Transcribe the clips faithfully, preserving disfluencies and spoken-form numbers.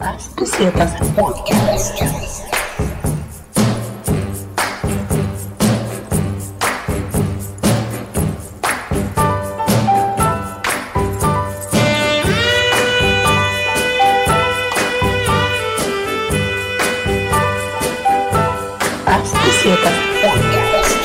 As Pesetas Podcast. As Pesetas Podcast.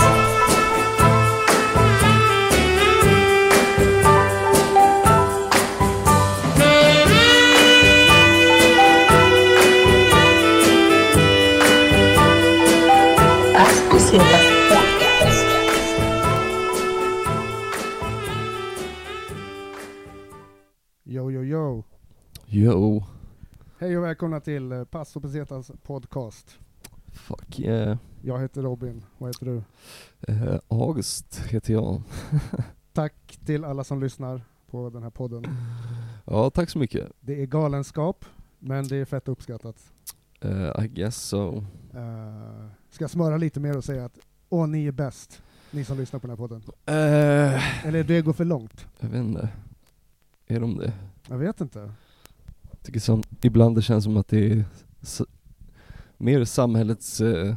Yo, yo, yo. Yo. Hej och välkomna till eh, Passo Pesetas podcast. Fuck yeah. Jag heter Robin. Vad heter du? Uh, August heter jag. Tack till alla som lyssnar på den här podden. Ja, tack så mycket. Det är galenskap, men det är fett uppskattat. Uh, I guess so. Uh, ska jag smöra lite mer och säga att åh, ni är bäst. Ni som lyssnar på den här podden. Uh, Eller det går för långt. jag vet inte. Är de det? Jag vet inte. Jag tycker som, ibland det känns som att det är s- mer samhällets uh,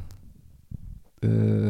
uh,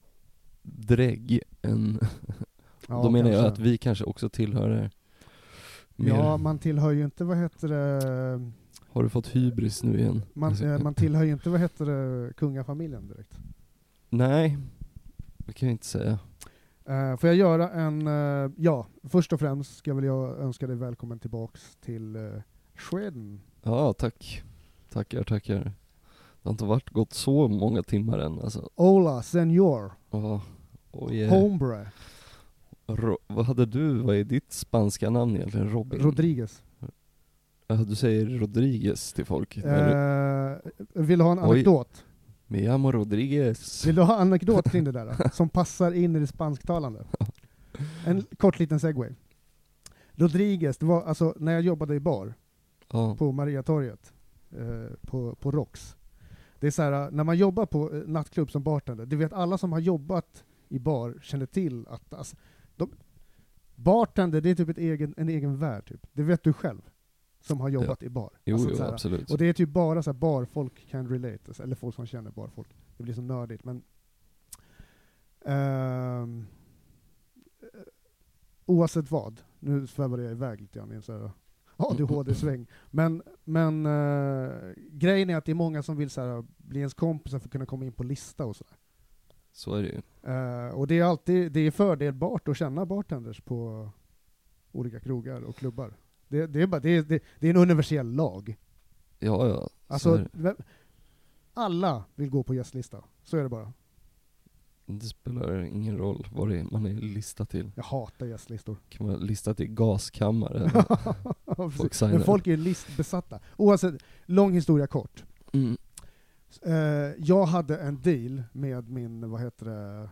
drägg än... Ja, Då menar jag kanske. att vi kanske också tillhör det. Mer. Ja, man tillhör ju inte, vad heter det... Har du fått hybris nu igen? Man, Alltså, eh, man tillhör ju inte, vad heter det, kungafamiljen direkt. Nej, det kan jag inte säga. Uh, får jag göra en... Uh, ja, först och främst ska väl jag önska dig välkommen tillbaks till uh, Sweden. Ja, tack. Tackar, tackar. Det har inte varit gått så många timmar än. Alltså. Hola, senor. Ja, oh yeah. Hombre. Ro- vad hade du, vad är ditt spanska namn egentligen? Robin? Rodriguez. Ja, du säger Rodriguez till folk. Uh, vill du ha en Oj. anekdot? Me llamo Rodriguez. Vill du ha en anekdot kring det där då, som passar in i det spansktalande? En kort liten segway. Rodriguez, det var alltså när jag jobbade i bar Ja. på Mariatorget eh, på, på Rox. Det är så här, när man jobbar på eh, nattklubb som bartender, det vet alla som har jobbat i bar känner till att alltså, de, bartender, det är typ ett egen, en egen värld typ. Det vet du själv som har jobbat i bar. Jo, Alltså, jo så här, absolut. och det är typ bara så här barfolk kan relate, eller folk som känner barfolk. Det blir så nördigt, men ehm, oavsett vad, nu svävar jag iväg lite grann i en så här A D H D-sväng. Men, men uh, grejen är att det är många som vill så här, bli ens kompisar för att kunna komma in på lista och sådär. Så är det ju. Uh, och det är alltid det är fördelbart att känna bartenders på olika krogar och klubbar. Det, det, är, bara, det, är, det, det är en universell lag. Ja, ja. Så Alltså, är det. vem, alla vill gå på gästlista. Så är det bara. Det spelar ingen roll vad det är man är listad till. Jag hatar gästlistor. Kan man lista till gaskammare? folk signar. Men folk är ju listbesatta. Oavsett, lång historia kort. Mm. Uh, jag hade en deal med min, vad heter det,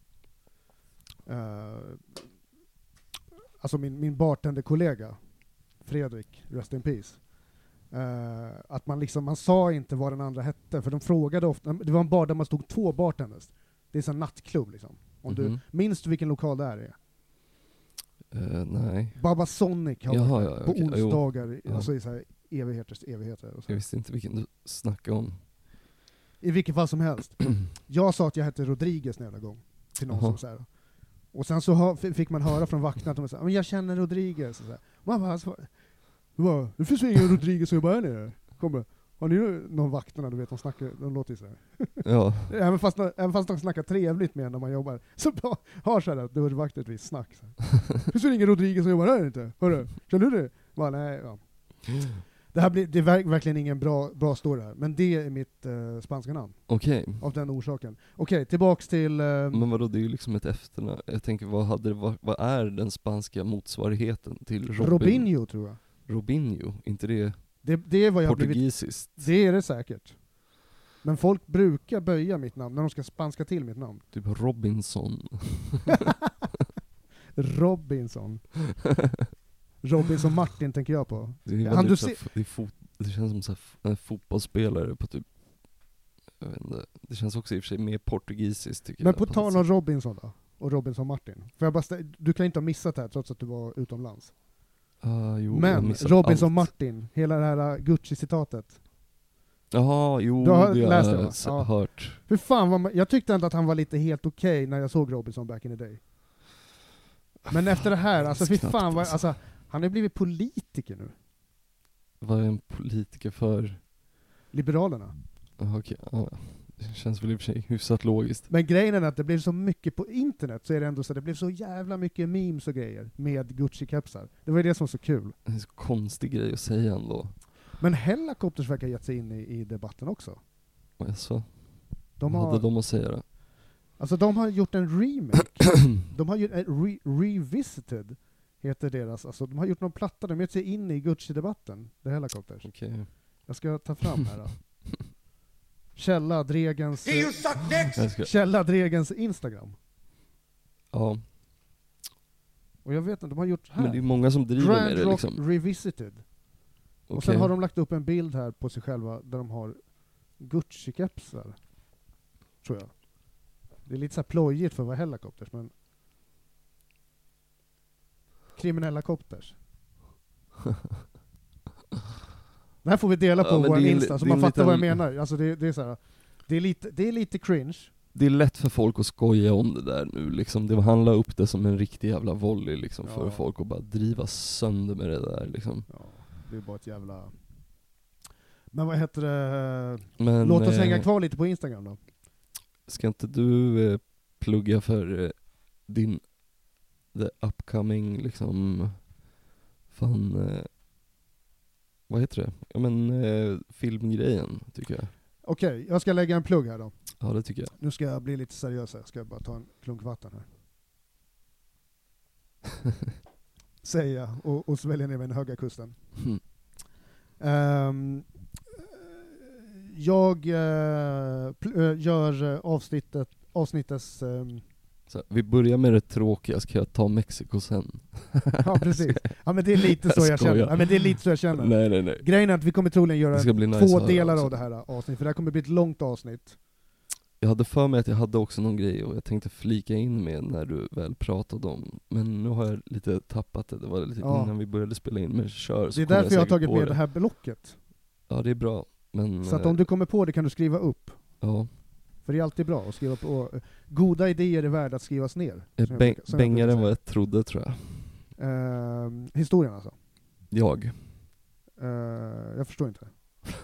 uh, alltså min, min bartenderkollega Fredrik, rest in peace. Uh, att man liksom, man sa inte vad den andra hette, för de frågade ofta, det var en bar där man stod två bartenders. Det är så en nattklubb liksom. Om Mhm. du, minns du vilken lokal det här är? Uh, nej. Baba Sonic har Jaha, varit ja, på okej. onsdagar, Jo. alltså i så här evigheters evigheter. Och så. Jag visste inte vilken du snackade om. I vilket fall som helst. Jag sa att jag hette Rodriguez nästa gång till någon Aha. som så här. Och sen så hör, f- fick man höra från vakterna att de sa, men jag känner Rodriguez. Och så här. Man bara, alltså, va? Det finns ju ingen Rodriguez, och jag bara, är ni? Kommer. Har ni någon vakterna, du vet, de snackar, de låter ju så här. Ja. Även fast, även fast de snackar trevligt med när man jobbar, så bara, har så här, dörrvakter ett visst snack. Så här. Det finns ju ingen Rodriguez som jobbar här inte. Hörru, känner du det? Bara, nej, ja. Det här blir, det är verk, verkligen ingen bra, bra story här, men det är mitt uh, spanska namn. Okej. Av den orsaken. Okej, tillbaks till... Uh, Men vadå, det är ju liksom ett efternamn. Jag tänker, vad, hade det, vad, vad är den spanska motsvarigheten till Robin? Robinho, tror jag. Robinho, inte det Det, det är vad jag har blivit... portugisiskt? Det är det säkert. Men folk brukar böja mitt namn när de ska spanska till mitt namn. Typ Robinson. Robinson. Robinson Martin tänker jag på. Det, är Han, väldigt du så här se- f- det, är fot, det känns som så här f- en fotbollsspelare på typ, jag vet inte. Det känns också i och för sig mer portugisiskt tycker Men jag. på något tal sätt. om Robinson då, och Robinson Martin. För jag bara stä- du kan inte ha missat det här trots att du var utomlands. Ah, jo, jag Men missar Robinson allt. Martin, hela det här uh, Gucci-citatet. Jaha, jo, Du har det har läst det, jag va? s- Ja. hört. Hur fan var man, jag tyckte ändå att han var lite helt okej när jag såg Robinson back in the day. Men efter det här, alltså fy knappt, fan vad, alltså. alltså, han har blivit politiker nu. Vad är en politiker för? Liberalerna. Ah, okej, ja. Det känns väl i och för sig hyfsat logiskt. Men grejen är att det blev så mycket på internet, så är det ändå så det blev så jävla mycket memes och grejer med Gucci-kepsar. Det var ju det som var så kul. Det är en så konstig grej att säga ändå. Men Hellacopters verkar ha gett sig in i, i debatten också. Alltså, De vad hade har, de att säga då? alltså de har gjort en remake. De har gjort en re, Revisited, heter deras. Alltså de har gjort någon platta, de har gett sig in i Gucci-debatten, The Hellacopters. Okej. Jag ska ta fram här då. Källa Dregens, Jag ska, Källa Dregens Instagram. ja, Och jag vet inte, de har gjort här. men det är många som driver Grand med det Rock liksom. Revisited. Och Okej. sen har de lagt upp en bild här på sig själva där de har Gucci-kepsar. Tror jag. Det är lite så här plojigt för att vara Hellacopters, men kriminella kopters. Det här får vi dela på Ja, men vår det är en- Insta så det är man en fattar vad jag liten- menar. Alltså det, det är så här, det är lite, det är lite cringe. Det är lätt för folk att skoja om det där nu liksom. Det handlar upp det som en riktig jävla volley liksom, Ja. för folk att bara driva sönder med det där liksom. Ja, det är bara ett jävla... Men vad heter det? Men, Låt oss eh, hänga kvar lite på Instagram då. Ska inte du eh, plugga för eh, din the upcoming liksom fan eh, vad heter det? Ja men eh, filmgrejen tycker jag. Okej, jag ska lägga en plugg här då. Ja det tycker jag. Nu ska jag bli lite seriös här. Ska jag bara ta en klunk vatten här. Säger jag och, och sväljer ner med den höga kusten. Mm. Ehm, jag eh, pl- eh, gör eh, avsnittet, avsnittets... ehm, Så, vi börjar med det tråkiga, ska jag ta Mexiko sen? ja, precis. Ja, men det är lite så Jag jag känner. skojar. Ja, men det är lite så jag känner. Nej nej nej. Grejen är att vi kommer troligen göra Det ska bli nice två att höra delar också. av det här avsnittet, för det här kommer bli ett långt avsnitt. Jag hade för mig att jag hade också någon grej och jag tänkte flika in med när du väl pratade om, men nu har jag lite tappat det, det var lite Ja. innan vi började spela in, men kör så Det är kommer därför jag har säkert tagit på med det här blocket. Ja det är bra, men Så att eh, om du kommer på det kan du skriva upp. ja, För det är alltid bra att skriva på. Goda idéer är värda att skrivas ner. jag som jag bäng, brukar- som jag bängare brukar än säga. vad jag trodde tror jag. Ehm, historien alltså. Jag. Ehm, jag förstår inte.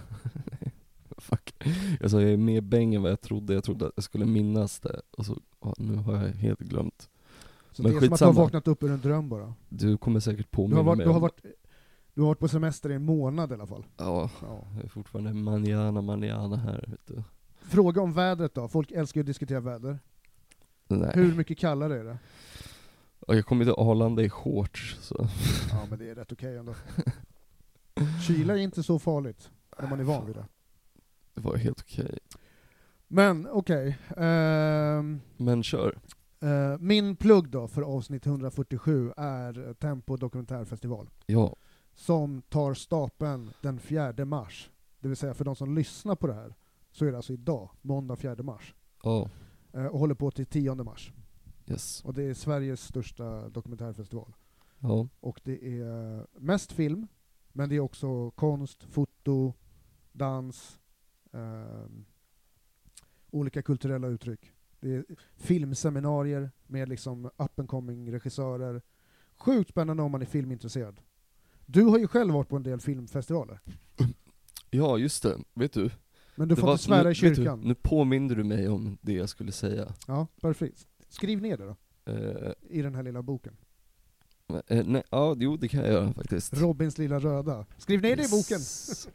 Fuck. Jag sa jag är mer bäng än vad jag trodde, jag trodde att jag skulle minnas det, och så, ja, nu har jag helt glömt. Så Men det är som att du skitsamma. har vaknat upp ur en dröm bara. Du kommer säkert Du påminna har, varit, mig du, har om- varit, du har varit på semester i en månad i alla fall. Ja, Ja. jag är fortfarande manjana manjana här vet du. Fråga om vädret då. Folk älskar ju att diskutera väder. Nej. Hur mycket kallare är det? Och jag kommer till Arlanda i shorts så. Ja, men det är rätt okej ändå. Kyla är inte så farligt när man är van vid det. Det var helt okej. Men okej. Ehm, Men kör. eh, min plugg då för avsnitt hundrafyrtiosju är Tempo dokumentärfestival. Ja, Som tar stapeln den fjärde mars. Det vill säga för de som lyssnar på det här så är det alltså idag, måndag fjärde mars. ja, Eh, och håller på till tionde mars. yes. Och det är Sveriges största dokumentärfestival. Ja, Och det är mest film, men det är också konst, foto, dans, ehm, olika kulturella uttryck. Det är filmseminarier med liksom up and coming regissörer. Sjukt spännande om man är filmintresserad. Du har ju själv varit på en del filmfestivaler. ja just det. Vet du? Men du Det får var- inte svära nu, i vet du, kyrkan. nu påminner du mig om det jag skulle säga. Ja, perfekt. Skriv ner det då, Eh, i den här lilla boken. eh, nej, ja, jo det kan jag göra faktiskt. Robins lilla röda. Skriv ner det i boken! Yes.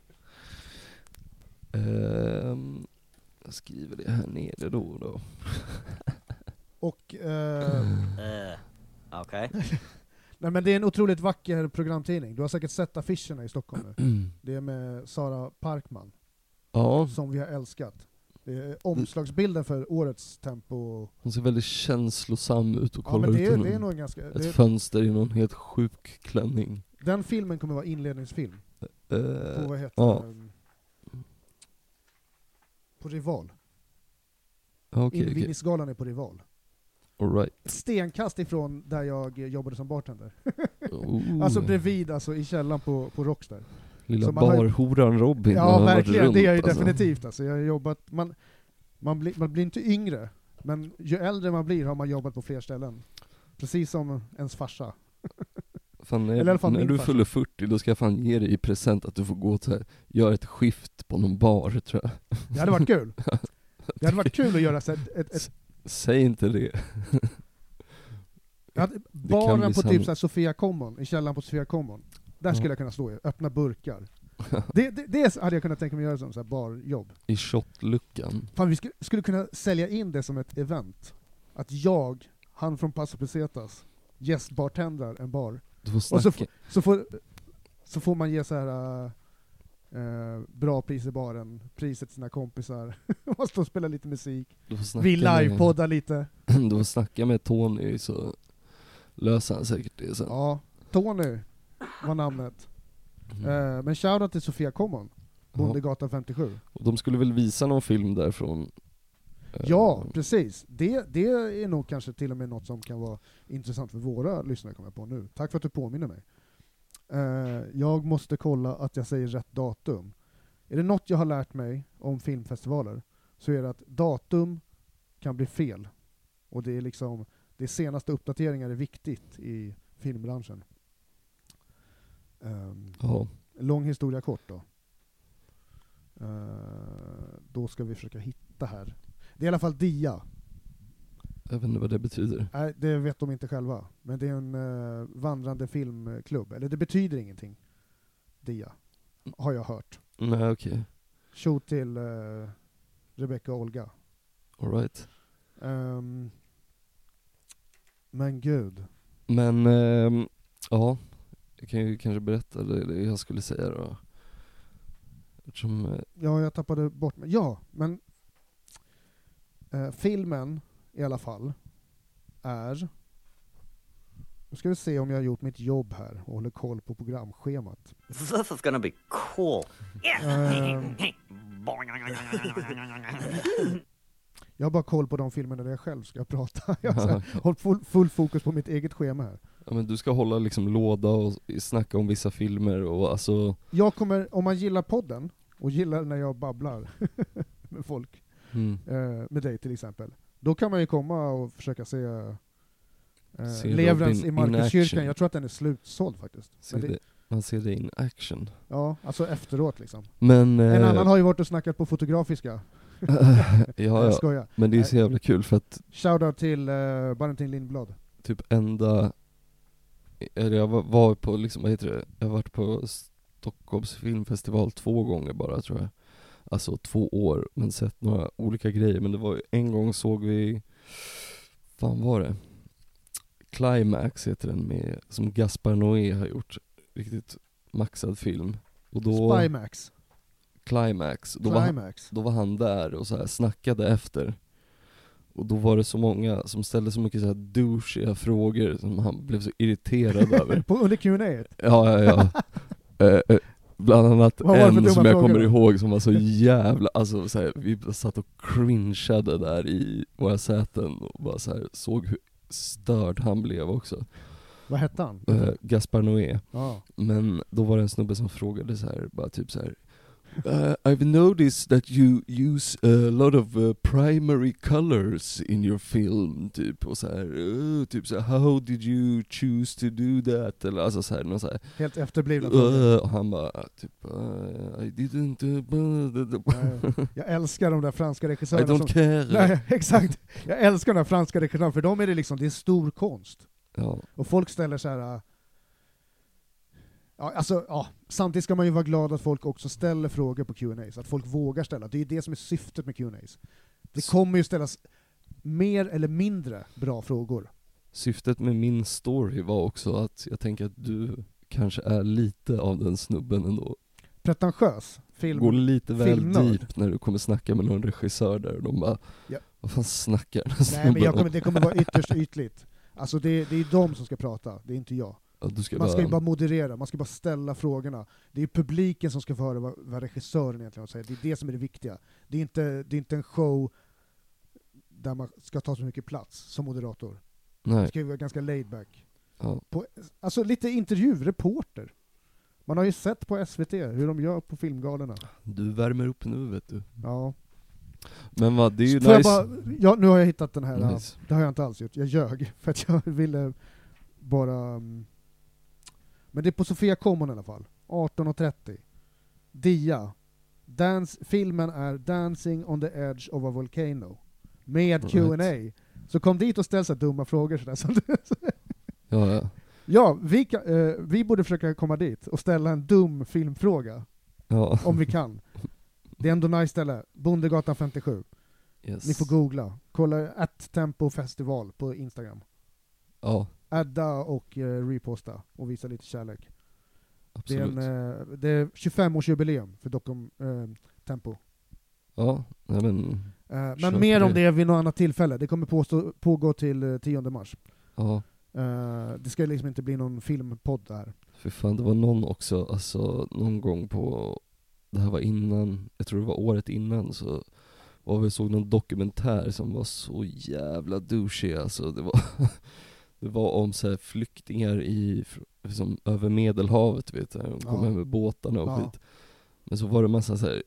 Ehm, jag skriver det här nere då och då. Och eh, Uh, okay. nej, men det är en otroligt vacker programtidning. Du har säkert sett affischerna i Stockholm nu. Det är med Sara Parkman, Ja, som vi har älskat. Det är omslagsbilden för årets Tempo. hon ser väldigt känslosam ut och Ja, kollar men det ut är, genom det är nog ganska... ett Det är, fönster i någon helt sjuk klänning. den filmen kommer vara inledningsfilm på, Eh, vad heter ja. det? På Rival. Okej, okej. Invigningsgalan är på Rival. All right. Ett stenkast ifrån där jag jobbade som bartender. Oh. Alltså bredvid, alltså i källaren på, på Rox där. Lilla så man har ju- barhoran Robin. Ja, har varit verkligen. runt, Det är jag ju alltså. definitivt. Alltså. Jag har jobbat, man, man, blir, man blir inte yngre, men ju äldre man blir har man jobbat på fler ställen. Precis som ens farsa. Fan, när, Eller i alla fall när min du farsa. fyller fyrtio, då ska jag fan ge dig i present att du får gå till, göra ett skift på någon bar, tror jag. Det hade varit kul. Det hade varit kul att göra så ett, ett, ett Säg inte det. jag hade, kan baren bli på sann- typ så här Sofia Common, i källaren på Sofia Common. Där Ja. skulle jag kunna stå i, öppna burkar. det, det, det hade jag kunnat tänka mig göra som så här barjobb. I shotluckan. Fan, vi skulle, skulle kunna sälja in det som ett event. Att jag, han från Paso Pesetas, gästbartendrar en bar. Du får Och så, snacka. f- så, får, så får man ge så här äh, bra pris i baren, priset till sina kompisar. Man står och spelar lite musik. Du får snacka Vi med- livepoddar lite. Du får snacka med Tony, så löser han säkert det sen. Ja, Tony var namnet. Mm. Eh, men shoutout till Sofia Common, Bondegatan femtiosju. Och de skulle väl visa någon film därifrån? Eh, Ja, precis. Det, det är nog kanske till och med något som kan vara intressant för våra lyssnare, kommer jag på nu. Tack för att du påminner mig. Eh, jag måste kolla att jag säger rätt datum. Är det något jag har lärt mig om filmfestivaler, så är det att datum kan bli fel. Och det är liksom, det senaste uppdateringar är viktigt i filmbranschen. Um, Ja, lång historia kort då. Uh, då ska vi försöka hitta här. Det är i alla fall Dia. jag vet inte vad det betyder. Nej, det vet de inte själva. Men det är en uh, vandrande filmklubb. Eller det betyder ingenting. Dia. Har jag hört. Nej, okej. Show till uh, Rebecca och Olga. All right. Um, men gud. Men, ehm, ja. Jag kan ju kanske berätta det, det jag skulle säga då. Eftersom, eh, Ja, jag tappade bort mig. Ja, men eh, filmen i alla fall är... Nu ska vi se om jag har gjort mitt jobb här och håller koll på programschemat. This is gonna be cool. Ehm, jag har bara koll på de filmerna där jag själv ska prata. Jag har så här hållit full, full fokus på mitt eget schema här. ja, men du ska hålla liksom låda och snacka om vissa filmer och alltså... Jag kommer, om man gillar podden och gillar när jag babblar med folk, Mm. eh, med dig till exempel, då kan man ju komma och försöka se eh, Se Leverance Robin i in Markuskyrkan. action. Jag tror att den är slutsåld faktiskt. Se Men det, det, man ser det in action. ja, alltså efteråt liksom. Men... En eh, annan har ju varit och snackat på Fotografiska. ja, Jag ja. skojar. Men det är så jävla kul för att Shoutout till uh, Valentin Lindblad. typ enda... Eller jag var- var på liksom, vad heter det? Jag har varit på Stockholms filmfestival två gånger bara, tror jag. Alltså två år, men sett några olika grejer. Men det var ju, en gång såg vi... Fan var det? Climax heter den, med, som Gaspar Noé har gjort. Riktigt maxad film. Och då... Spymax. Climax. Då var, han, Climax. då var han där och så här snackade efter. Och då var det så många som ställde så mycket så här douchiga frågor som han blev så irriterad över. På, under Q and A. Ja, ja, ja. eh, eh, bland annat Vad var det för en dumma som jag frågor kommer då? ihåg som var så jävla, alltså så här, vi satt och cringeade där i våra säten och bara så här, såg hur störd han blev också. Vad hette han? Eh, Gaspar Noé. Ja. Men då var det en snubbe som frågade så här, bara typ så här. Uh, I've noticed that you use a lot of uh, primary colors in your film, typ, och så här, uh, typ så här, how did you choose to do that? Eller alltså så här, någon så här, Helt efterblivna frågor. uh, och han bara typ, uh, I didn't, uh, blah, blah, blah. Nej, jag älskar de där franska I regissörerna don't som... care. Nej, exakt. Jag älskar de där franska regissörerna, för de är det liksom, det är stor konst. Ja, Och folk ställer så här. äh, Ja, alltså, ja, samtidigt ska man ju vara glad att folk också ställer frågor på Q and A, så att folk vågar ställa. Det är ju det som är syftet med Q and A. Det kommer ju ställas mer eller mindre bra frågor. syftet med min story var också att jag tänker att du kanske är lite av den snubben ändå. Pretentiös film. Går lite väl filmnörd. deep när du kommer snacka med någon regissör där och de bara, Ja. vad fan snackar den här Nej, men jag snubben kommer, om? det kommer vara ytterst ytligt. Alltså det, det är de som ska prata, det är inte jag. Ja, du ska Man ska ju bara bara, moderera, man ska bara ställa frågorna. Det är ju publiken som ska få höra vad, vad regissören egentligen har att säga. Det är det som är det viktiga. Det är inte, det är inte en show där man ska ta så mycket plats som moderator. Det nej, ska ju vara ganska laid back. Ja. På, alltså lite intervjureporter. Man har ju sett på S V T hur de gör på filmgalorna. Du värmer upp nu, vet du. Ja. Men vad, det är ju Får nice. jag bara, ja, nu har jag hittat den här. Nice. Det har jag inte alls gjort. Jag ljög för att jag ville bara... um, Men det är på Sofia Common i alla fall. arton och trettio. Dia. Dance, filmen är Dancing on the Edge of a Volcano. Med Right. Q and A. Så kom dit och ställ så här dumma frågor. Sådär. Så Ja, ja. ja, vi, kan, eh, vi borde försöka komma dit och ställa en dum filmfråga. Ja. Om vi kan. Det är ändå nice ställe. Bondegatan femtiosju. Yes. Ni får googla. Kolla at Tempo Festival på Instagram. Ja, Adda och eh, reposta och visa lite kärlek. Det är, absolut. en, eh, det är tjugofem-årsjubileum för dokum, eh, Tempo. Ja, nej men... Eh, Kör men mer på om det. det vid något annat tillfälle. Det kommer påstå, pågå till eh, tionde mars. Ja, Eh, det ska liksom inte bli någon filmpodd där. för fan, det var någon också, alltså någon gång på... Det här var innan, jag tror det var året innan, så var vi såg någon dokumentär som var så jävla douchey, alltså det var... Det var om så här flyktingar i, liksom, över Medelhavet, vet du, de kom Ja. hem med båtarna och Ja. skit. Men så var det massa så här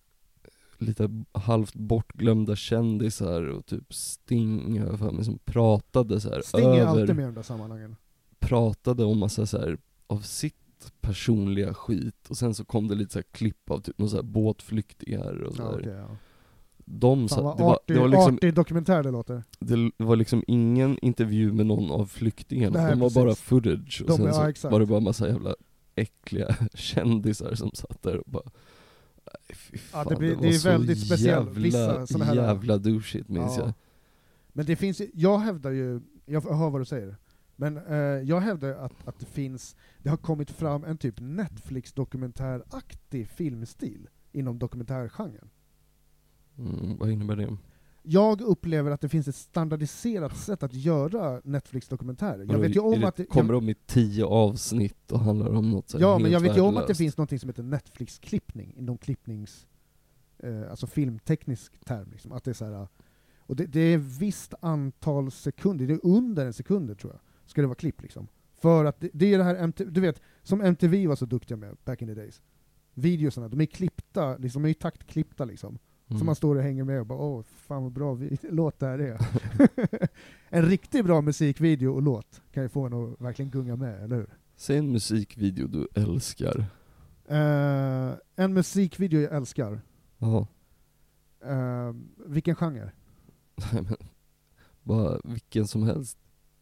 lite halvt bortglömda kändisar och typ Sting, jag har för mig, som pratade så här Sting är över, alltid med i de där sammanhangen. pratade om massa så här av sitt personliga skit, och sen så kom det lite så här klipp av typ någon så här båtflyktingar och så Ja, där. okej, ja. De Fan sa, vad det, var, artig, det var liksom artig dokumentär det låter. det var liksom ingen intervju med någon av flyktingarna, Nej, de var precis. bara footage, och De- sen ja, så exakt. var det bara massa jävla äckliga kändisar som satt där och bara nej, fy fan, Ja, det blir- var det är så väldigt speciellt. jävla, Vissa såna här- jävla douchigt minns Ja. jag. Men det finns, jag hävdar ju, jag hör vad du säger, men eh, jag hävdar att, att det finns, det har kommit fram en typ Netflix-dokumentäraktig filmstil inom dokumentärgenren. Mm, vad innebär det? Jag upplever att det finns ett standardiserat sätt att göra Netflix-dokumentärer. Jag Vadå, vet ju är om det, att det, kommer jag, de i tio avsnitt och handlar om något så här ja, helt men jag vet ju om att det värdelöst? finns något som heter Netflix-klippning inom klippnings, eh, alltså filmteknisk term. Liksom. Att det är så här, och det, det är visst antal sekunder, det är under en sekund tror jag, ska det vara klipp liksom. För att det, det är det här, M T V, du vet, som M T V var så duktiga med back in the days. Videosarna, de är klippta, liksom, de är ju taktklippta liksom. Mm. Så man står och hänger med och bara åh, fan vad bra vi, låt det här är. En riktigt bra musikvideo och låt kan ju få en att verkligen gunga med, eller hur? Säg en musikvideo du älskar. Uh, en musikvideo jag älskar. Ja. Uh, vilken genre? Nej, men bara vilken som helst.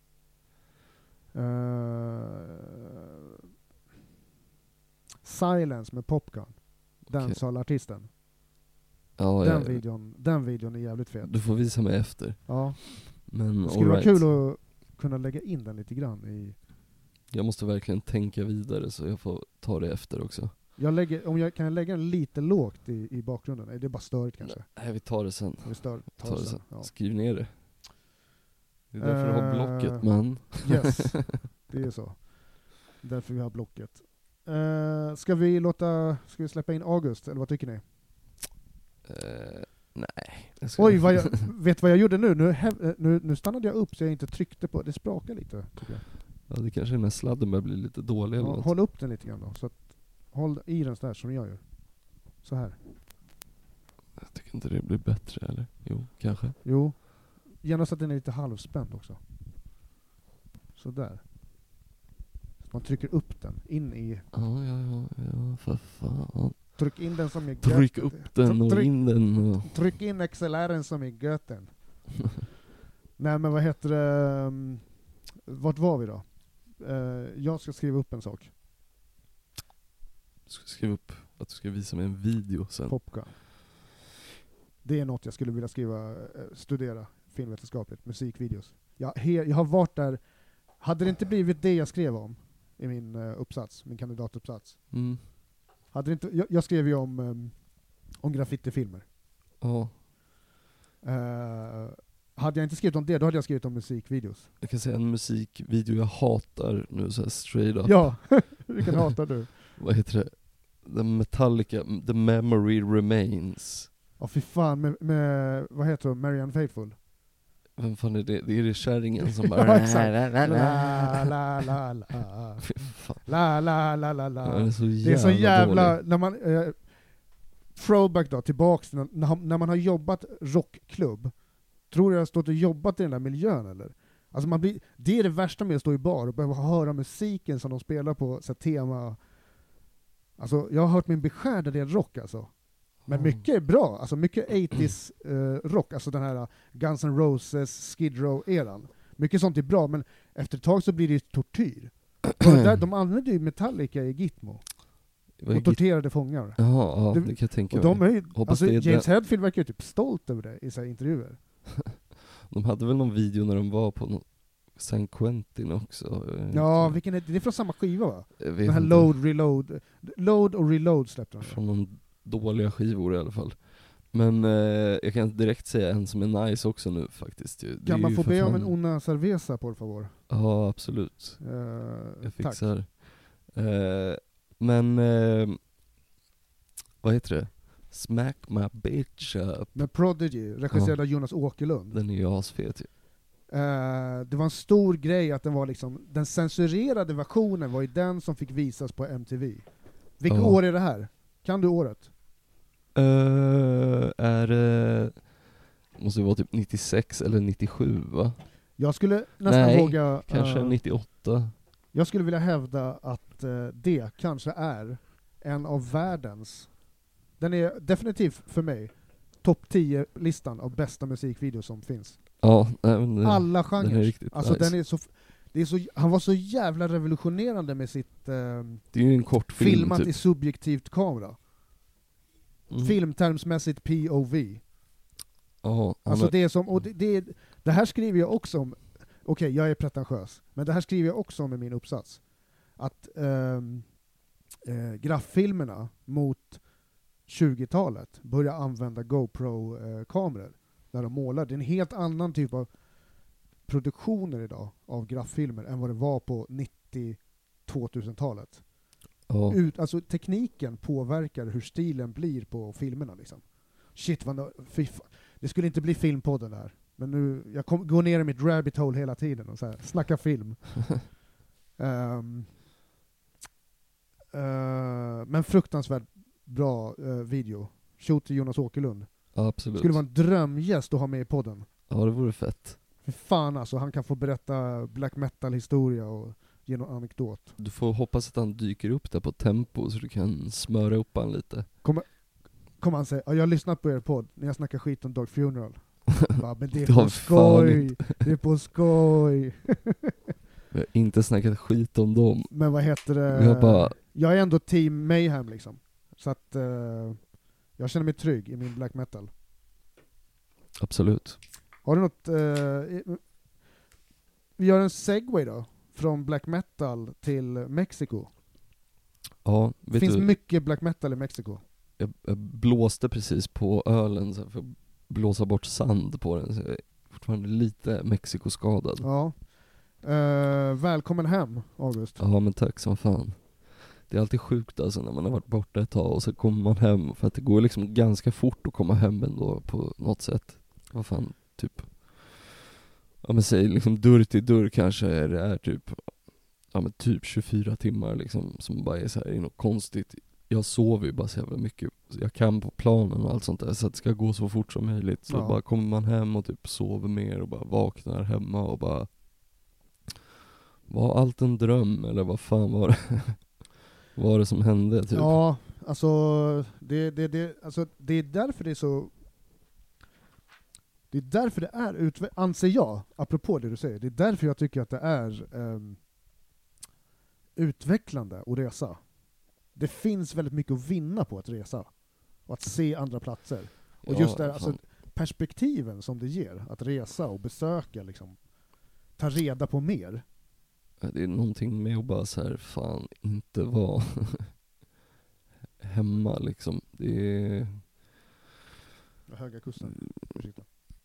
Uh, Silence med Popcorn. Dancehallartisten. Ja, Den, jag, videon, den videon är jävligt fet. du får visa mig efter. Ja. Men Det skulle all vara right. kul att kunna lägga in den lite grann i... Jag måste verkligen tänka vidare, så jag får ta det efter också. Jag lägger, om jag kan lägga den lite lågt i, i bakgrunden, är det bara störigt kanske? Nej, vi tar det sen. Vi stör, tar Ta det det sen. sen. Ja. Skriv ner det. Det är därför du har Eh, blocket, man. Yes, det är så. Därför vi har blocket. Uh, ska vi låta, ska vi släppa in August, eller vad tycker ni? Eh, nej. jag ska- Oj, vad jag, vet vad jag gjorde nu? Nu, häv, eh, nu? Nu stannade jag upp så jag inte tryckte på, det sprakar lite. Tycker jag. Ja, det kanske är när sladden börjar bli lite dålig eller Ja, något. håll upp den lite grann då, så att, håll i den så här som jag gör. Så här. Jag tycker inte det blir bättre, eller? Jo, kanske. Jo, gärna så att den är lite halvspänd också. Så där. Man trycker upp den in i, Ja, ja, ja, ja, för fan. tryck in den som är Tryck göt- upp den och tryck, in den och... tryck in X L R som är göten. Nej men vad heter det, um, vart var vi då? Uh, jag ska skriva upp en sak. Du ska skriva upp att du ska visa mig en video sen. Popcorn. Det är något jag skulle vilja skriva, eh, studera filmvetenskapligt, musikvideos. Jag, he, jag har varit där, hade det inte blivit det jag skrev om i min uh, uppsats, min kandidatuppsats. Mm. Hade det inte, jag, jag skrev ju om, um, om graffitifilmer. Ja, Uh, hade jag inte skrivit om det, då hade jag skrivit om musikvideos. jag kan säga en musikvideo jag hatar nu så här straight up. Ja, vilken hatar du? Vad heter det? The Metallica, The Memory Remains. Ja fy fan, med, med vad heter hon, Marianne Faithfull? Vem fan är det? Det är det kärringen som bara... Ja, exakt. La, la, la, la. Fy fan. La, la, la, la, la. Ja, det är så jävla, Det är så jävla, dålig. när man, eh, throwback då, tillbaks, när, när, när man har jobbat rockklubb, tror du jag har stått och jobbat i den där miljön eller? Alltså man blir, det är det värsta med att stå i bar och behöva höra musiken som de spelar på, så här, tema. Alltså jag har hört min beskärda del rock alltså. Men Mm. mycket är bra, alltså mycket åttiotalet eh, rock, alltså den här Guns N' Roses, Skid Row-eran. Mycket sånt är bra, men efter ett tag så blir det ju tortyr. Och där, de använder ju Metallica i Gitmo. Vad är Och torterade fångar. Jaha, ja, Det- det kan jag tänka Och de mig. är ju, Hoppas alltså, det är James Hetfield verkar ju typ stolt över det i så här intervjuer. De hade väl någon video när de var på no- San Quentin också. eh, Ja, vilken är, det är från samma skiva va? jag vet Den här inte. Load, Reload. Load och Reload släppte de. Från de dåliga skivor i alla fall. Men eh, jag kan direkt säga en som är nice också nu faktiskt. ju. Det är Kan man ju få för be om fan- en Una Cerveza, por favor? Ja, absolut. Uh, Jag tack. fixar. Eh, men, eh, vad heter det? Smack my bitch up. Men Prodigy, regisserad av Jonas Åkerlund. Den är ju asfet ju. Eh, det var en stor grej att den var liksom, den censurerade versionen var ju den som fick visas på M T V. Vilket Ja. år är det här? Kan du året? Uh, är det... Måste det vara typ nittiosex eller nittiosju va? Jag skulle nästan Nej, våga... Kanske eh, nittioåtta. jag skulle vilja hävda att eh, det kanske är en av världens... Den är definitivt för mig topp tio-listan av bästa musikvideos som finns. Ja, nej, men det, Alla den är genrer. riktigt Alltså nice. den är så, det är så, han var så jävla revolutionerande med sitt eh, Det är ju en kort film filmat typ. i subjektivt kamera. Mm. Filmtermsmässigt P O V. Ja, han Alltså är- det är som, och det, det, är- det här skriver jag också om, okej jag är pretentiös, men det här skriver jag också om i min uppsats. Att ehm, eh, grafffilmerna mot tjugotalet börjar använda GoPro-kameror när de målar. Det är en helt annan typ av produktioner idag av grafffilmer än vad det var på nittio-tvåtusentalet. ja. Ut, alltså tekniken påverkar hur stilen blir på filmerna liksom. Shit vad no, fy fan. Det skulle inte bli filmpodden där. Men nu, jag kom, går ner i mitt rabbit hole hela tiden och så här, snackar film. um, uh, men fruktansvärt bra uh, video. Shoot till Jonas Åkerlund. Ja, absolut. Skulle vara en drömgäst att ha med i podden. Ja, det vore fett. För fan alltså, han kan få berätta black metal historia och ge någon anekdot. Du får hoppas att han dyker upp där på tempo så du kan smöra upp han lite. Kommer han säga, ja, jag har lyssnat på er podd när jag snackar skit om Dog Funeral. Bara, men det är Det har på fan skoj, det är på skoj. Vi har inte snackat skit om dem. Men vad heter det? Vi har bara... Jag är ändå team Mayhem liksom. Så att eh, jag känner mig trygg i min black metal. Absolut. Har du något... eh, i- vi gör en segway då. Från black metal till Mexiko. Ja, Det vet finns du, mycket black metal i Mexiko. jag, jag blåste precis på ölen så här för att blåsa bort sand på den. Så jag är fortfarande lite Mexikoskadad. Ja. Eh, välkommen hem, August. Ja, men tack som fan. Det är alltid sjukt alltså när man har varit borta ett tag och så kommer man hem. För att det går liksom ganska fort att komma hem ändå på något sätt. Vad fan, typ. Ja men säg liksom dörr till dörr kanske är det är typ. Ja men typ tjugofyra timmar liksom. Som bara är så här, är något konstigt. Jag sover ju bara så jävla mycket. Jag kan på planen och allt sånt där. Så att det ska gå så fort som möjligt. Så Ja. bara kommer man hem och typ sover mer och bara vaknar hemma och bara. Var allt en dröm eller vad fan var det? Vad var det som hände typ? Ja, alltså det, det, det, alltså det är därför det är så... Det är därför det är, utve- anser jag, apropå det du säger, det är därför jag tycker att det är ehm, utvecklande att resa. Det finns väldigt mycket att vinna på att resa. Och att se andra platser. Och Ja, just det här, fan. alltså, perspektiven som det ger, att resa och besöka, liksom, ta reda på mer. Det är någonting med att bara så här, fan inte vara hemma liksom. Det är... Höga kusten. Ursäkta.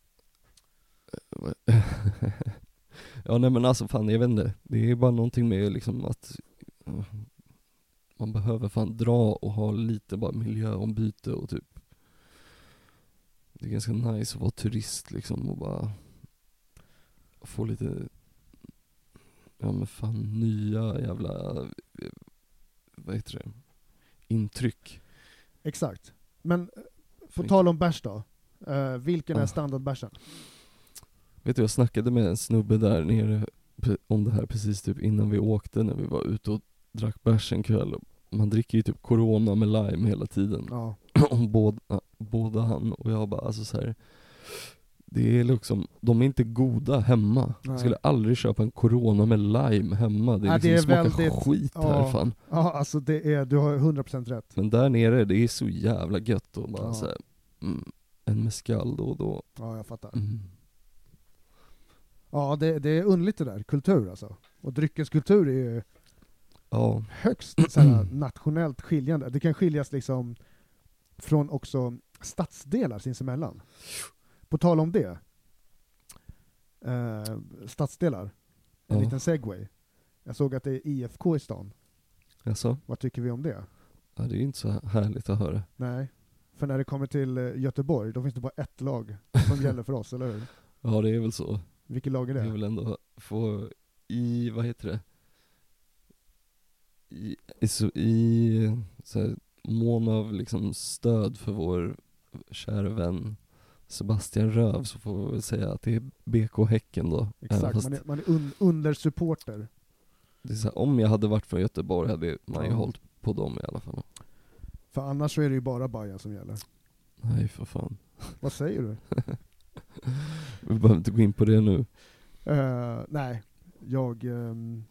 Ja nej men alltså fan jag vet inte. Det är bara någonting med liksom att uh, man behöver fan dra och ha lite bara miljöombyte och typ. Det är ganska nice att vara turist liksom och bara få lite, ja men fan, nya jävla, vad heter det, intryck. Exakt. Men eh, på Fint. tal om bärs då. Eh, vilken är Ah. standardbärsen? Vet du, jag snackade med en snubbe där nere pre- om det här precis typ innan vi åkte, när vi var ute och drack bärs en kväll. Man dricker ju typ Corona med lime hela tiden. Ja. Om båda, båda han och jag bara, alltså så här. Det är liksom, de är inte goda hemma. Nej. Jag skulle aldrig köpa en Corona med lime hemma. Det är Ja, liksom, det är smakar väldigt- skit ja. här fan. Ja, alltså det är, du har hundra procent rätt. Men där nere, det är så jävla gött och bara Ja. så här, mm, en mezcal då och då. Ja, jag fattar. Mm. Ja, det, det är underligt det där, kultur alltså. Och dryckeskultur är ju Ja, högst såhär, nationellt skiljande. Det kan skiljas liksom från också stadsdelar sinsemellan. På tal om det. Eh, stadsdelar. En Ja. liten segway. Jag såg att det är I F K i stan. alltså, Vad tycker vi om det? ja, det är ju inte så härligt att höra. Nej. För när det kommer till eh, Göteborg, då finns det bara ett lag som gäller för oss, eller hur? Ja, det är väl så. Vilket lag är Det är det? väl ändå få i, vad heter det? I, i, så, i så här, mån av liksom stöd för vår kära vän Sebastian Röv, så får vi väl säga att det är B K Häcken då. Även Exakt, fast man är, man är un, undersupporter. det är så här, om jag hade varit från Göteborg hade man ju Ja. hållit på dem i alla fall. För annars så är det ju bara Bajen som gäller. Nej för fan. Vad säger du? Vi behöver inte gå in på det nu. Eh, nej, jag ehm,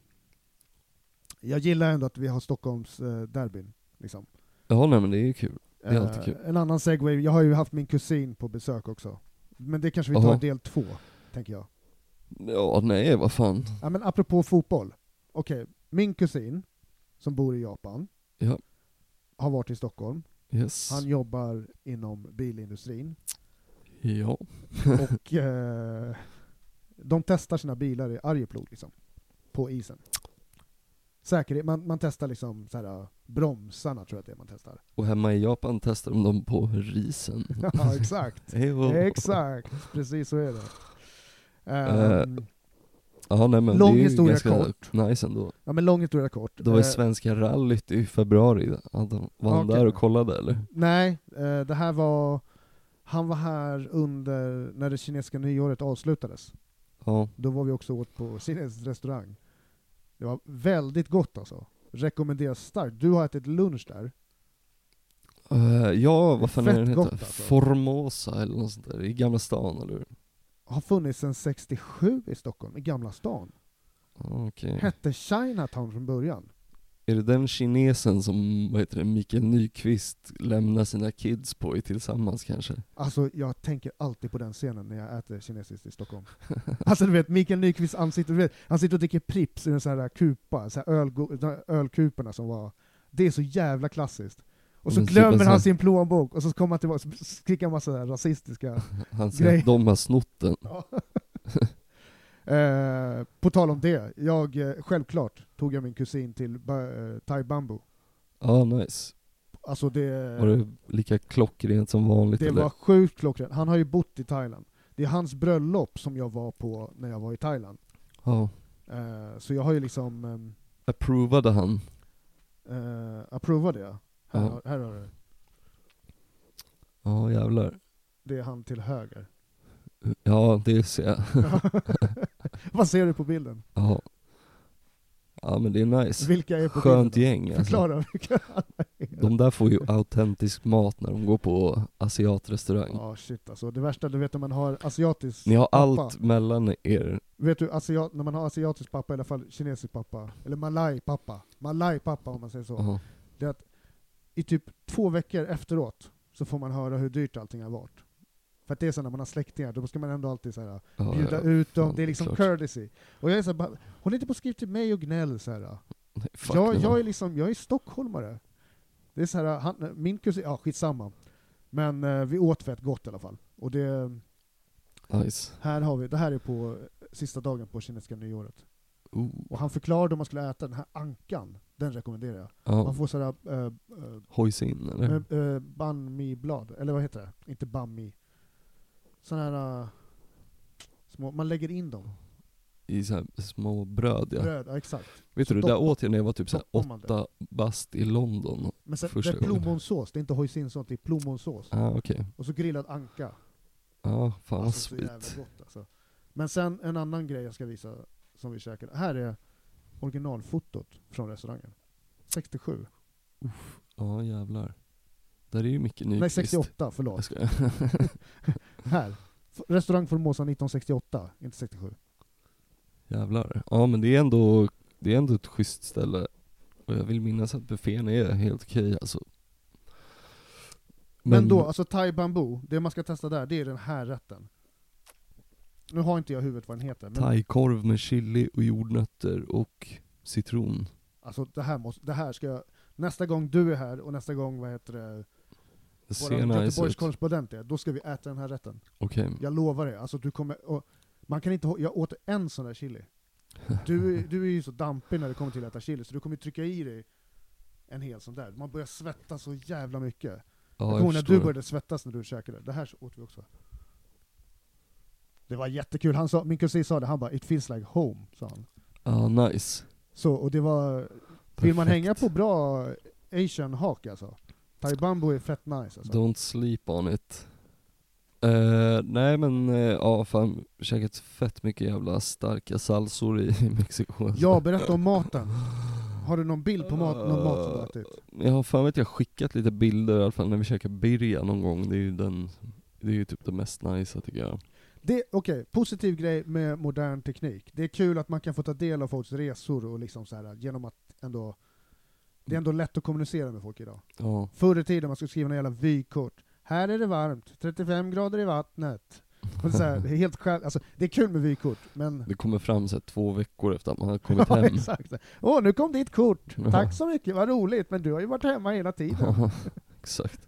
jag gillar ändå att vi har Stockholms uh, derbyn. Liksom. Ja nej men det är ju kul. Det är Eh, alltid kul. En annan segway, jag har ju haft min kusin på besök också. Men det kanske vi tar Aha. i del två, tänker jag. Ja nej vad fan. Ja, men apropå fotboll. Okej, min kusin, som bor i Japan, Ja. har varit i Stockholm. Yes. Han jobbar inom bilindustrin. Ja. Och eh, de testar sina bilar i Arjeplog liksom, på isen. Säkerhet, man, man testar liksom så här, bromsarna tror jag att det är man testar. Och hemma i Japan testar de dem på risen. Ja, exakt. Ejo. Exakt, precis så är det. Eh, Ehm, Ja nej men Lång det är ju historia ganska kort. nice ändå. ja, men lång historia kort. Det var ju Eh, svenska rallyt i februari. Han- Var han Okej. där och kollade eller? Nej, eh, det här var, han var här under, när det kinesiska nyåret avslutades. Ja. Då var vi också åt på kinesisk restaurang. Det var väldigt gott alltså. Rekommenderas starkt. Du har ätit lunch där. Uh, ja, vad fan Fett är den gott, heter? alltså. Formosa eller något sånt där. I Gamla stan eller hur? Har funnits sedan sextiosju i Stockholm, i Gamla stan. Ah, Okej. Hette Chinatown från början. Är det den kinesen som, vad heter det, Mikael Nyqvist lämnar sina kids på i Tillsammans kanske? Alltså jag tänker alltid på den scenen när jag äter kinesiskt i Stockholm. Alltså du vet, Mikael Nyqvists ansikte, du vet, han sitter och dricker Pripps i en sån här kupa, så här ölgo- de här ölkuporna som var, det är så jävla klassiskt. Och så Men typ glömmer en han sån- sin plånbok, och så kommer han tillbaka och skriker en massa rasistiska. Han säger Grej. att de har snott den. Ja. eh, på tal om det, jag, eh, självklart tog jag min kusin till ba- eh, Thai Bamboo. Ja, ah, nice. Alltså det, Var det lika klockrent som vanligt det eller? var sjukt klockrent. Han har ju bott i Thailand. Det är hans bröllop som jag var på när jag var i Thailand. Ja. Eh, så jag har ju liksom ehm, Approvade han? eh, approvat det. Här, Ja. har- här har du. Ja jävlar. Det är han till höger. Ja det ser jag. Vad ser du på bilden? Ja. Ja men det är nice. Vilka är på Skönt bilden? gäng alltså. Förklara vilka han är. De där får ju autentisk mat när de går på asiatrestaurang. Ja shit alltså. Det värsta, du vet när man har asiatisk Ni har pappa. allt mellan er. Vet du, asiat, när man har asiatisk pappa, i alla fall kinesisk pappa, eller malaj pappa, malaj pappa om man säger så. Aha. Det är att i typ två veckor efteråt så får man höra hur dyrt allting har varit. För att det är så när man har släktingar, då ska man ändå alltid så här, Ja, bjuda ja. ut dem, Ja, det är liksom klart. courtesy. Och jag är så här, bara, håll inte på att skriva till mig och gnäll så här. Nej, fuck Jag, no. jag är liksom, jag är stockholmare. Det är så här, han, min kusin, ja skitsamma. Men eh, vi åt fett gott i alla fall. Och det, Nice. här har vi, det här är på sista dagen på kinesiska nyåret. Ooh. Och han förklarade om man skulle äta den här ankan, den rekommenderar jag. Ja. Man får sådär äh, äh, Hoisin eller? äh, banh mi-blad, eller vad heter det? Inte banh mi. Sådana här äh, små, man lägger in dem. i så här små bröd, ja. Bröd, ja exakt. Vet Så du, det där doppar- åt jag när jag var typ så här doppar man det. åtta bast i London. Men sen, det Första är gången. plommonsås, det är inte hoisinsås, det är plommonsås. Ja, ah, okej. Och så grillad anka. Ja, fan vad Alltså så jävla sweet. gott alltså. Men sen en annan grej jag ska visa som vi käkade. Här är originalfotot från restaurangen. sextiosju. Ja, jävlar. Där är ju mycket Nyqvist. Nej, sextioåtta, Jag förlåt. ska... Här. F- Restaurang Formosa nittonhundrasextioåtta, inte sextiosju. Jävlar. Ja, men det är ändå, det är ändå ett schysst ställe. Och jag vill minnas att buffén är helt okej alltså. Men, Men då, alltså thai bamboo, det man ska testa där, det är den här rätten. Nu har inte jag huvudet vad den heter. Men thaikorv med chili och jordnötter och citron. alltså det här, måste, det här ska jag, nästa gång du är här och nästa gång, vad heter det, Det ser våran nice ut. Göteborgskorrespondent är, då ska vi äta den här rätten. Okej. Jag lovar det. Alltså du kommer, och man kan inte, hå- jag åt en sån där chili. Du, du är ju så dampig när det kommer till att äta chili, så du kommer trycka i dig en hel sån där. Man börjar svettas så jävla mycket. Ja, jag jag kommer när förstår. du började svettas när du käkade. Det här så åt vi också. Det var jättekul. Han sa, min kusin sa det, han bara 'It feels like home', sa han. Ja, nice. Så, och det var, vill man Perfekt. hänga på bra Asian hak alltså. Thai bamboo är fett nice alltså. Don't sleep on it. Uh, nej men, uh, ja fan, käkat fett mycket jävla starka salsor i, i Mexiko. alltså. Ja, berätta om maten. Har du någon bild på mat, någon mat som du har ätit? Jag har fan vet jag skickat lite bilder i alla fall när vi käkar birria någon gång. Det är ju den, det är ju typ det mest nice tycker jag. Det, okej, positiv grej med modern teknik. Det är kul att man kan få ta del av folks resor och liksom så här, genom att ändå, det är ändå lätt att kommunicera med folk idag. Ja. Förr i tiden man skulle skriva en jävla vykort. Här är det varmt, trettiofem grader i vattnet. Och så här, det är helt själv, alltså, det är kul med vykort, men Det kommer fram så här, två veckor efter att man har kommit ja, hem. exakt. Åh, nu kom ditt kort. Ja. Tack så mycket, vad roligt, men du har ju varit hemma hela tiden. Ja, exakt.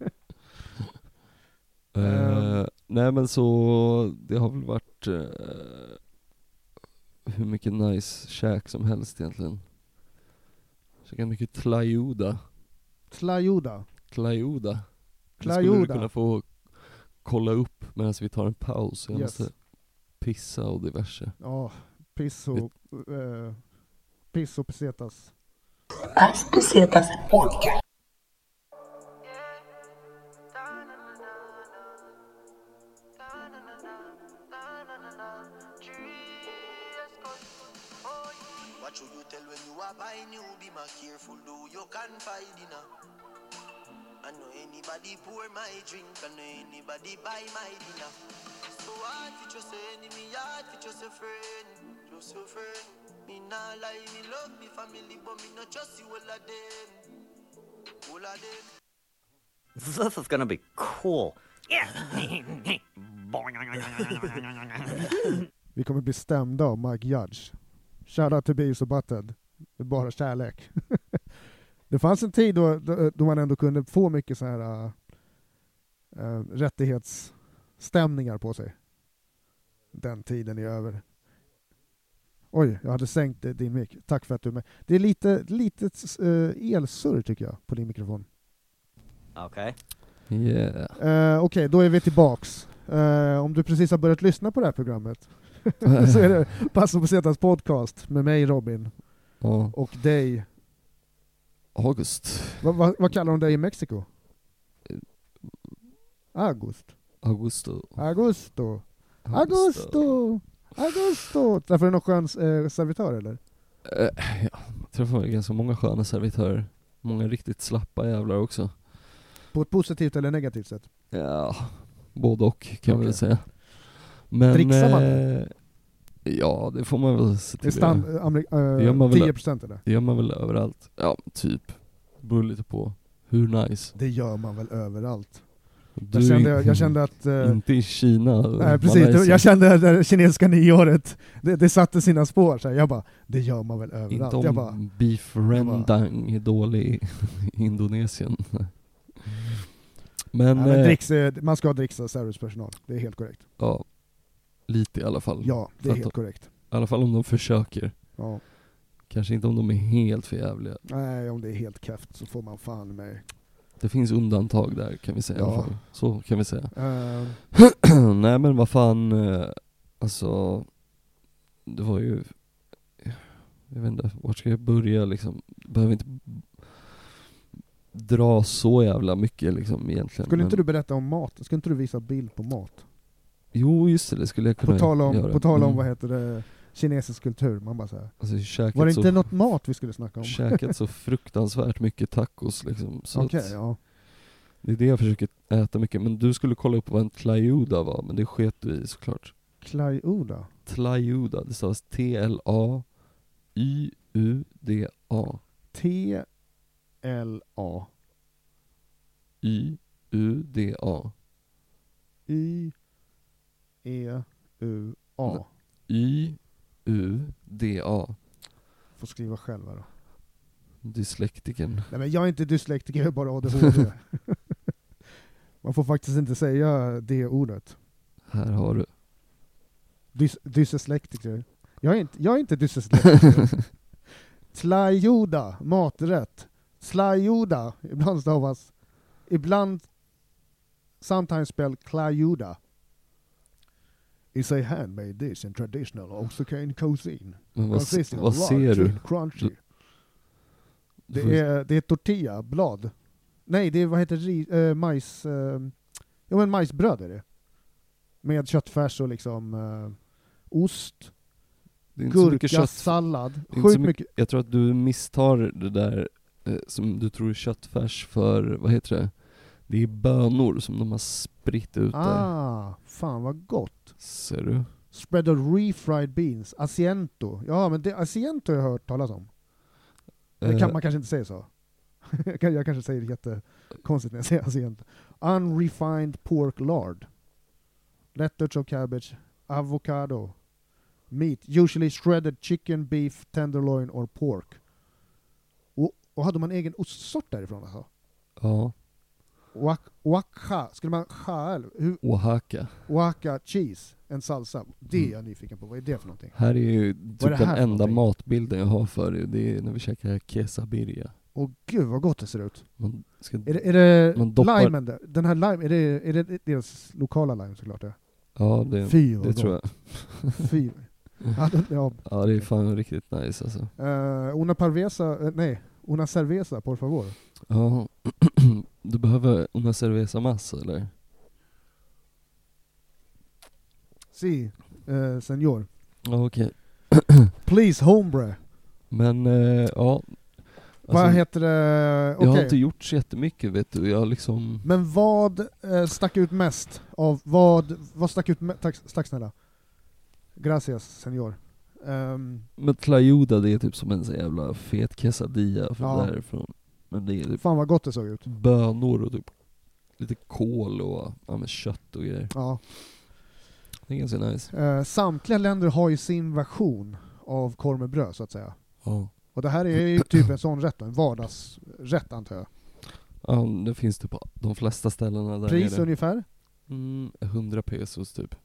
uh, nej men så, det har väl varit uh, hur mycket nice käk som helst egentligen. Käkat mycket tlayuda. Tlayuda. Tlayuda. Det skulle Tlayuda. du kunna få kolla upp medan vi tar en paus. Jag Yes. måste pissa och diverse. Ja, piss och, eh, piss och pesetas. As Pesetas Podcast. What should you tell when you are buying new? Be more careful, do you confide in her. I know anybody pour my drink, I know anybody buy my dinner. So hard for just an enemy, hard for just a friend, just a friend. Me nah lie, me love me family, but me not trust you all of them, all of them. This is gonna be cool. Vi kommer bli stämda av Mike Judge. Shoutout till Beavis och Butthead. Det är bara kärlek. Det fanns en tid då, då, då man ändå kunde få mycket så här äh, rättighetsstämningar på sig. Den tiden är över. Oj, jag hade sänkt din mick. Tack för att du är med. Det är lite, lite äh, elsurr tycker jag på din mikrofon. Okay. Yeah. Uh, Okej, okay, då är vi tillbaks. Uh, om du precis har börjat lyssna på det här programmet så är det Passo Pesetas podcast med mig Robin Ja. och dig. August. Vad va, vad kallar de dig i Mexiko? August. Augusto. Augusto. Augusto. Augusto. Därför är det någon skön eh, servitör eller? Uh, ja, jag träffar ganska många sköna servitörer. Många riktigt slappa jävlar också. På ett positivt eller negativt sätt? Ja, både och kan Okej. jag väl säga. Men, Dricksar man eh, ja, det får man väl se Det är till. stand, Det Amerik- Det gör man eh, väl- tio procent eller? det gör man väl överallt. Ja, typ. Beror lite på hur nice. Det gör man väl överallt. Du, Jag kände, jag kände att... eh, inte i Kina. nej, precis. Malaysia. Jag kände att det kinesiska nyåret, det, det satte sina spår. Så här. Jag bara, det gör man väl överallt. Inte om Jag bara, beef rendang är dålig i Indonesien. Men, ja, men eh, dricks, eh, man ska dricksa servicepersonal. Det är helt korrekt. ja, lite i alla fall. Ja, det För är att helt de- korrekt. I alla fall om de försöker. Ja. Kanske inte om de är helt förjävliga. Nej, om det är helt keft så får man fan med. Det finns undantag där kan vi säga i alla Ja. fall. Så kan vi säga. Uh, Nej men vad fan, eh, alltså det var ju Jag vet inte, vart ska jag börja liksom? Behöver inte dra så jävla mycket liksom egentligen. Skulle men... inte du berätta om mat? Skulle inte du visa bild på mat? Jo, just det, det skulle jag kunna På tal om, göra. på tal om Mm. vad heter det, kinesisk kultur. Man bara så här. Alltså, käkat Var det så, inte något mat vi skulle snacka om? käkat så fruktansvärt mycket tacos liksom. Så Okej, att ja. det är det jag försöker äta mycket. Men du skulle kolla upp vad en tlayuda var, men det sket du i såklart. Tlayuda. Tlayuda, det stavas T L A Y U D A. T L A Y U D A. Y E U A. Y U D A. Får skriva själv här då. Dyslektiken. Nej, men jag är inte dyslektiker, jag är bara A D H D. Man får faktiskt inte säga det ordet. Här har du. Dys- dyslektiker. Jag är inte, jag är inte dyslektiker. Tlayuda, maträtt. Tlayuda, ibland stavas. Ibland, sometimes spelled Tlayuda. Is a handmade dish in traditional Oaxacan cuisine. Men vad, Consisting of vad large, ser du? thin, Crunchy. Du- Det är, det är tortilla, blad. Nej, det är, vad heter det, uh, majs... Uh, ja men majsbröd är det. Med köttfärs och liksom uh, ost, Det är inte så mycket gurka, kött. sallad. Det är inte Sjukt så mycket. Jag tror att du misstar det där eh, som du tror är köttfärs för, vad heter det? Det är bönor som de har spritt ut där. Ah, fan vad gott. Ser du? Spread of refried beans, asiento. Ja, men det, asiento har jag hört talas om. Det kan Eh, man kanske inte säga så. jag, kan, jag kanske säger det jättekonstigt när jag säger asiento. Unrefined pork lard. Lettuce of cabbage, avocado, meat, usually shredded chicken, beef, tenderloin or pork. Och, och hade man egen ostsort därifrån alltså? Ja, Oax- Oaxaca, skulle man cha eller? Hur? Oaxaca. Oaxaca cheese, en salsa. Det är Mm. jag nyfiken på. Vad är det för någonting? Här är ju är typ det den här för enda någonting? matbilden jag har för dig. Det är när vi käkar quesabirria. Åh gud vad gott det ser ut. Man ska, Är det, är det Man doppar- limen där? Den här lime, är det, är det deras lokala lime såklart? Det? ja, det, Fy vad det tror gott. jag. Fy. Ja, den- ja. Ja, det är fan riktigt nice alltså. Uh, una parvesa, uh, nej, una cerveza por favor. Ja, du behöver una cerveza massa eller? Si, uh, senor. Ja, okej. Please, hombre. Men, eh, ja. Vad Alltså, heter det? jag Okej. har inte gjort så jättemycket, vet du. Jag har liksom... Men vad eh, stack ut mest av, vad, vad stack ut mest? Tack, tack snälla. Gracias, senor. Um, Men tlayuda, det är typ som en så jävla fet quesadilla från Ja. därifrån. Men det är typ fan vad gott det såg ut. bönor och typ lite kål och ja, med kött och grejer. Ja. Det är ganska nice. Eh, samtliga länder har ju sin version av korv med bröd så att säga. Ja. Och det här är ju typ en sån rätt, då, en vardagsrätt antar jag. Ja, det finns det på de flesta ställena där Pris nere. ungefär? Mm, hundra pesos typ.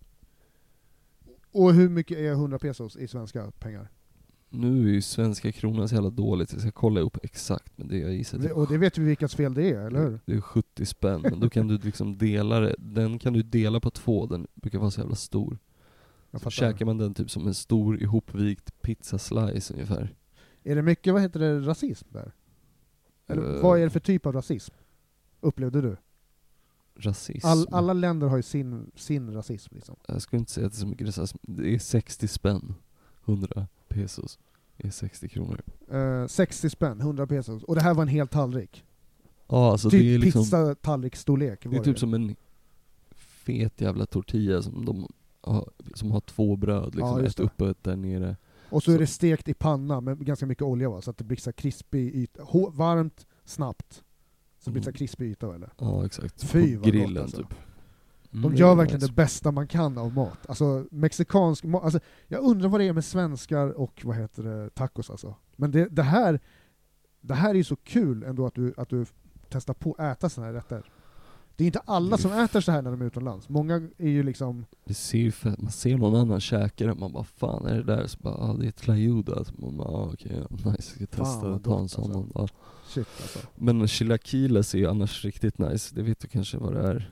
Och hur mycket är hundra pesos i svenska pengar? Nu är ju svenska kronan så jävla dåligt, jag ska kolla upp exakt, men det jag gissar Det, typ, och det vet vi vilkas fel det är, eller hur? det är sjuttio spänn, men då kan du liksom dela det, den kan du dela på två, den brukar vara så jävla stor. Jag Så fattar. käkar man den typ som en stor ihopvikt pizzaslice ungefär. Är det mycket, vad heter det, rasism där? Eller Eh, vad är det för typ av rasism? Upplevde du? Rasism. All, alla länder har ju sin, sin rasism liksom. Jag skulle inte säga att det är så mycket rasism. Det är sextio spänn. hundra pesos. Det är sextio kronor. Uh, sextio spänn, hundra pesos. Och det här var en hel tallrik. Ja, alltså typ det är liksom... pizza-tallriksstorlek var Det är typ som en fet jävla tortilla som de har, som har två bröd liksom, Ja, just ett det. uppe och ett där nere. Och så är så- det stekt i panna med ganska mycket olja va? Så att det blir så här krispig yta. Hå- varmt, snabbt. Så blir det så här Mm. krispig yta eller? Ja, exakt. Fy, på vad grillen gott, alltså. typ. De Mm, gör är verkligen nice. det bästa man kan av mat. Alltså mexikansk mat, alltså, jag undrar vad det är med svenskar och vad heter det, tacos alltså. Men det, det här det här är ju så kul ändå att du, att du testar på att äta såna här rätter. Det är inte alla Det är som äter så här när de är utomlands. Många är ju liksom, Det ser ju fett, man ser någon annan käka det, man bara fan är det där? Så bara, ah, det är tlayuda. Så man bara, ah, okej, ja, nice, jag ska testa vad att ta en gott, sån. alltså. Ja. shit alltså. Men chilaquiles är ju annars riktigt nice, det vet du kanske vad det är?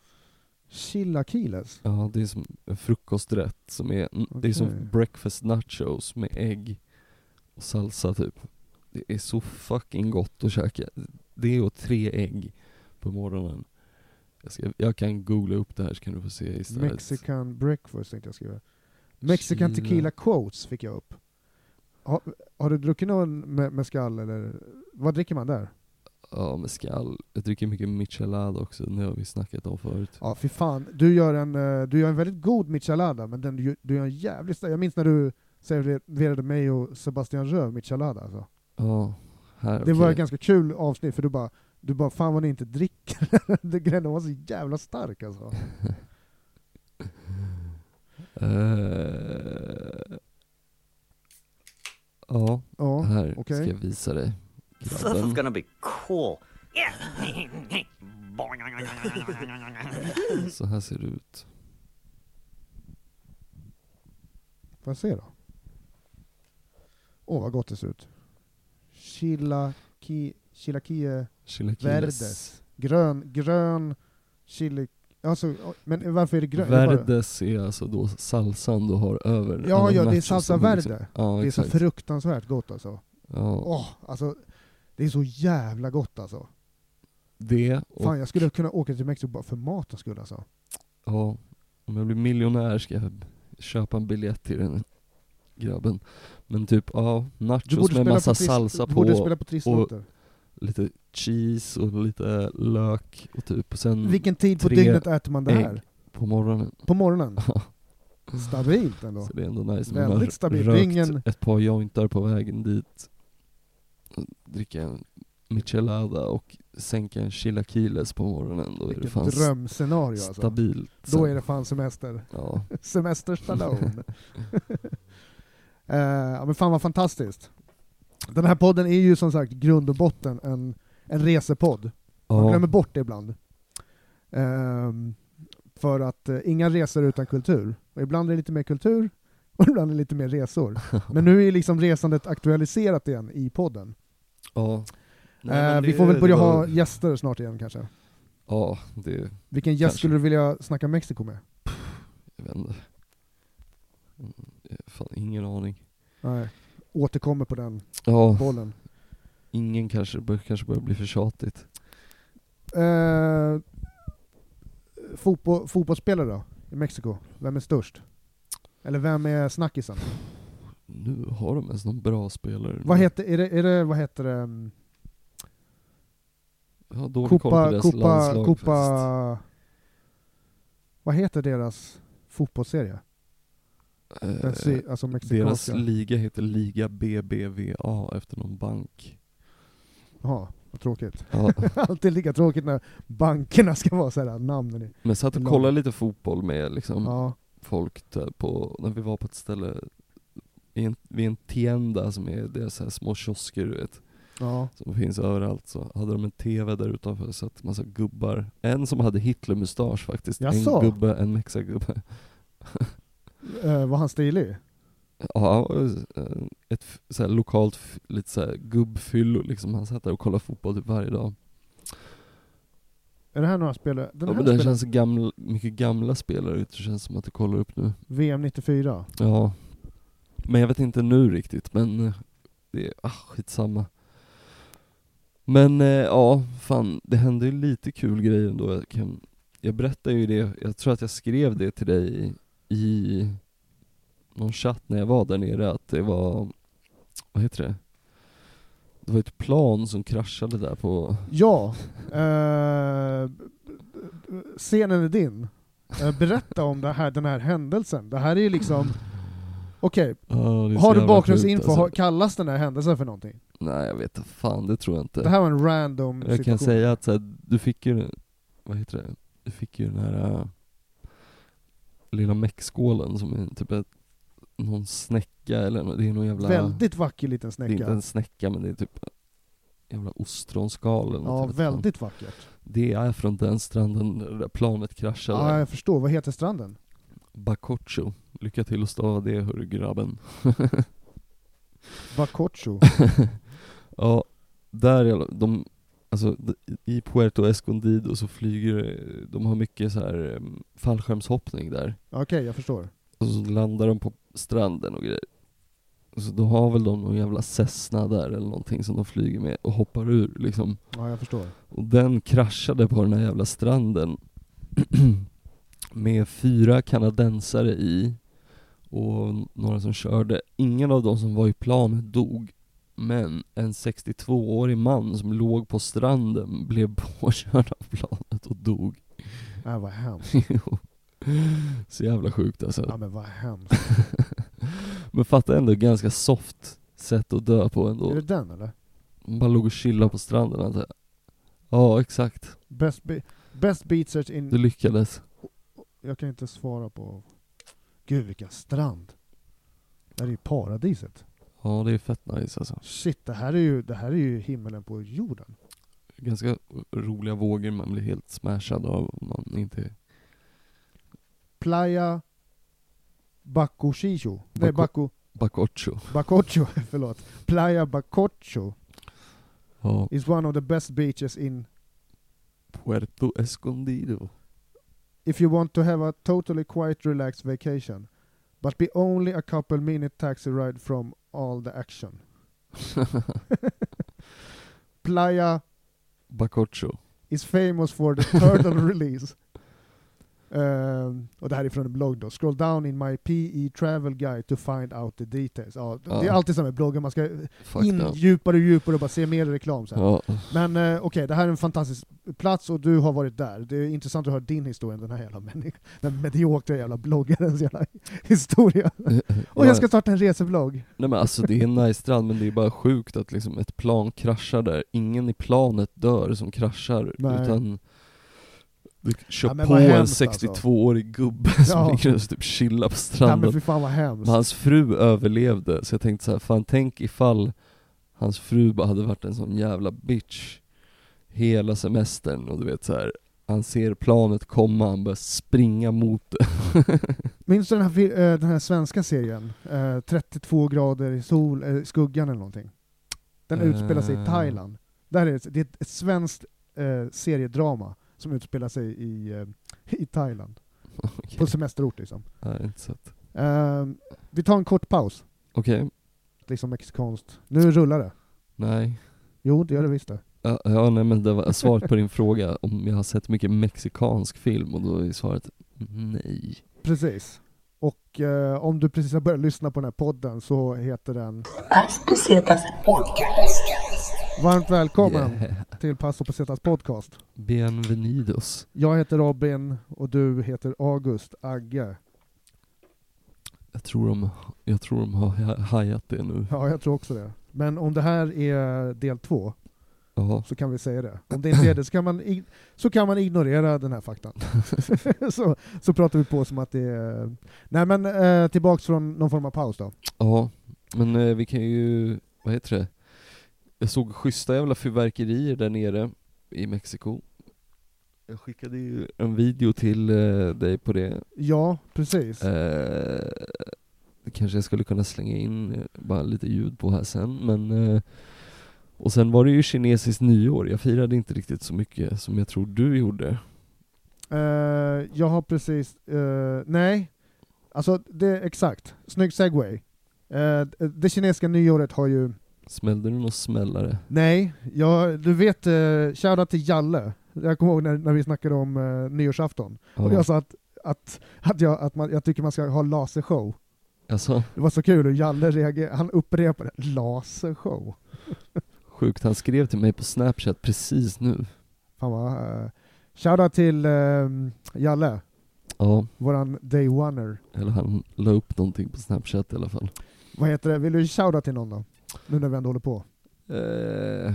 Chilaquiles? Ja, det är som en frukosträtt som är, det är som Okej. breakfast nachos med ägg och salsa typ. Det är så fucking gott att käka. Det och tre ägg på morgonen. Jag, ska, jag kan googla upp det här så kan du få se istället. Mexican breakfast tänkte jag skriva. Mexican Chile. tequila quotes fick jag upp. Har, har du druckit någon med, med skall eller vad dricker man där? Ja, med skall. Jag dricker mycket michelada också, det har vi snackat om förut. Ja, fy fan. Du gör en, eh, du gör en väldigt god michelada, men den, du, du gör en jävligt stark. Jag minns när du serverade mig och Sebastian Röv michelada. Alltså. Ja, här, Det okej. var ett ganska kul avsnitt, för du bara, du bara fan vad ni inte dricker. Den var så jävla stark alltså. Uh, ja, Ja, här okej. ska jag visa dig. This is Grabben. gonna be cool. Så här ser det ut. Får jag se då? Åh, oh, vad gott det ser ut. Chilaki, chilaquie Chilaquiles. verdes. Grön, grön chili. Alltså, men varför är det grön? Det är bara- Verdes är alltså då salsan du har över. Ja, alla ja, det är nachos salsa som verde. liksom- Ja, Det är så exakt. fruktansvärt gott alltså. Ja, Åh, alltså. Det är så jävla gott alltså. det och Fan, jag skulle kunna åka till Mexiko bara för matens skull alltså. ja, om jag blir miljonär ska jag köpa en biljett till den grabben. Men typ, ja, Du nachos borde med spela massa på trist- salsa du borde på, spela på trisslåtar. lite cheese och lite lök och typ, och sen Vilken tid på tre dygnet äter man det här? ägg på morgonen. På morgonen? Stabilt ändå. Så det är ändå nice. Man Väldigt har stabilt. rökt Ingen- ett par jointar på vägen dit. Dricka en michelada och sänka en chilaquiles på morgonen. Då är det Vilket fan drömscenario alltså. stabilt. Då är det fan semester. Ja. Semester Stallone. uh, ja, men fan vad fantastiskt. Den här podden är ju som sagt grund och botten en, en resepodd. Man Ja. glömmer bort det ibland. Ehm, för att uh, inga resor utan kultur. Och ibland är det lite mer kultur och ibland är det lite mer resor. Men nu är liksom resandet aktualiserat igen i podden. Ja. Nej, Eh, men vi det- får väl det börja var- ha gäster snart igen kanske. Ja, det... Vilken gäst Kanske. skulle du vilja snacka Mexiko med? Jag vet inte. Mm, fan, ingen aning. Nej. Återkommer på den Ja, bollen. ingen kanske, bör, kanske börjar bli för tjatigt. Eh, fotboll, fotbollsspelare då? I Mexiko? Vem är störst? Eller vem är snackisen? Nu har de ens någon bra spelare. Vad heter, är det, är det, vad heter det? um, Jag har dålig koll på Copa, deras Copa, landslag faktiskt. Copa... Vad heter deras fotbollsserie? Den Eh, sy, alltså Deras mexikanska. liga heter Liga B B V A efter någon bank. Jaha, vad tråkigt. Ja. Alltid lika tråkigt när bankerna ska vara sådär namnen i. Men satt och Lag. kollade lite fotboll med liksom Ja. folk där på, när vi var på ett ställe i en, vid en tienda som är, det är så här små kiosker du vet, Ja. som finns överallt, så hade de en tv där utanför, så att massa gubbar, en som hade Hitler-mustasch faktiskt, Jaså? en gubbe, en mexagubbe. Eh, var han stilig? Ja, ett f- så här lokalt f- lite så här gubbfyllo liksom, han satt där och kollade fotboll typ varje dag. Är det här några spelare? Den Ja, här men det spelar känns gamla, mycket gamla spelare ut, det känns som att du kollar upp nu. V M nittiofyra. Ja, men jag vet inte nu riktigt, men eh, det är ah, skitsamma. Men eh, ja, fan, det hände ju lite kul grejer ändå. Jag, kan, jag berättade ju det, jag tror att jag skrev det till dig i, i någon chatt när jag var där nere, att det var, vad heter det? Det var ett plan som kraschade där på... Ja. Eh, scenen är din. Eh, berätta om det här, den här händelsen. Det här är ju liksom... Okej, Ah, det är så har du jävla bakgrundsinfo? sjukt, alltså. Har- Kallas den här händelsen för någonting? Nej, jag vet inte, fan, det tror jag inte. Det här var en random Jag kan situation. säga att så här, du fick ju, vad heter det? Du fick ju den här uh, lilla meckskålen som är typ ett, någon snäcka eller nå- det är någon jävla... Väldigt vacker liten Det är inte snäcka. en snäcka, men det är typ jävla ostronskal eller något, Ja, jag vet fan. väldigt vackert. Det är från den stranden där det där planet kraschade. Ja, jag förstår. Vad heter stranden? Bacocho. Lycka till att stava det, hörru grabben. Bacocho. Ja, där är de, alltså d- i Puerto Escondido så flyger det- de har mycket så här um, fallskärmshoppning där. Okej, jag förstår. Och så landar de på stranden och grejer. Så då har väl de någon jävla Cessna där eller någonting som de flyger med och hoppar ur liksom. Ja, jag förstår. Och den kraschade på den här jävla stranden med fyra kanadensare i och några som körde. Ingen av de som var i planet dog, men en sextiotvåårig man som låg på stranden blev påkörd av planet och dog. Ja, vad hemskt. Så jävla sjukt alltså. Ja, men vad hemskt. Men fatta ändå, ganska soft sätt att dö på ändå. Är det den eller? Man bara låg och chilla på stranden alltså. Ja, exakt. Best, be- best beach search in... Du lyckades. Jag kan inte svara på... Gud, vilken strand. Det här är ju paradiset. Ja, det är fett nice alltså. Shit, det här är ju, det här är ju himmelen på jorden. Ganska roliga vågor, man blir helt smashad av om man inte... Playa Bacochicho. Nej, Baco- Baco... Bacocho. Bacocho, förlåt. Playa Bacocho Ja. is one of the best beaches in... Puerto Escondido. If you want to have a totally quiet, relaxed vacation, but be only a couple minute taxi ride from all the action. Playa Bacocho. is famous for the turtle release. Um, och det här är från en blogg då. Scroll down in my P E travel guide to find out the details. Ja, Ja. det är alltid så med bloggar, man ska Fuck in them. djupare och djupare och bara se mer reklam sen. Ja. Men eh, okej, okay, det här är en fantastisk plats och du har varit där. Det är intressant att höra din historia, den här jävla människan, den mediokra jävla bloggarens jävla historia. Och jag ska starta en reseblogg. Nej men alltså det är en nice strand, men det är bara sjukt att liksom ett plan kraschar där. Ingen i planet dör som kraschar. Nej. Utan du kör Ja, men på vad en hemskt, sextiotvåårig gubbe som Ja. ligger och typ chillar på Ja, stranden. men fy fan vad hemskt. Men hans fru överlevde, så jag tänkte så här, fan tänk ifall hans fru bara hade varit en sån jävla bitch hela semestern, och du vet så här, han ser planet komma, han börjar springa mot det. Minns du den här, fi- eh, den här svenska serien? Eh, trettiotvå grader i sol, eh, skuggan eller någonting. Den Eh. utspelar sig i Thailand. Där är det, det är ett, ett svenskt eh, seriedrama som utspelar sig i, eh, i Thailand. Okej. På semesterort liksom. Nej, inte sett. Eh, vi tar en kort paus. Okej, Liksom mexikanskt. Nu rullar det. nej. Jo, det gör det visst det. Ja, ja, nej men det var svaret på din fråga om jag har sett mycket mexikansk film, och då är svaret nej. Precis. Och eh, om du precis har börjat lyssna på den här podden så heter den As Pesetas Podcast. Varmt välkommen Yeah. till Paso Pesetas podcast. Bienvenidos. Jag heter Robin och du heter August Agge. Jag tror de, jag tror de har ha- hajat det nu. Ja, jag tror också det. Men om det här är del två Ja. så kan vi säga det. Om det inte är det så kan man, ig- så kan man ignorera den här faktan. så, så pratar vi på som att det är... Nej men eh, tillbaks från någon form av paus då. Ja, men eh, vi kan ju, vad heter det? Jag såg schyssta jävla fyrverkerier där nere i Mexiko. Jag skickade ju en video till eh, dig på det. Ja, precis. Eh, det kanske jag skulle kunna slänga in eh, bara lite ljud på här sen, men eh, och sen var det ju kinesiskt nyår. Jag firade inte riktigt så mycket som jag tror du gjorde. Eh, jag har precis... eh, nej, alltså det exakt. Snygg segway. Eh, det kinesiska nyåret har ju... Smällde du någon smällare? Nej, jag, du vet, uh, shoutout till Jalle. Jag kommer ihåg när, när vi snackade om uh, nyårsafton. Och jag sa att, att, att, jag, att man, jag tycker man ska ha lasershow. Alltså, Det var så kul hur Jalle reagerade. Han upprepade lasershow. sjukt, han skrev till mig på Snapchat precis nu. Fan vad... Uh, shoutout till uh, Jalle, Ja, våran day oneer. eller han la upp någonting på Snapchat i alla fall. Vad heter det? Vill du shoutout till någon då? Nu när vi ändå håller på. Eh,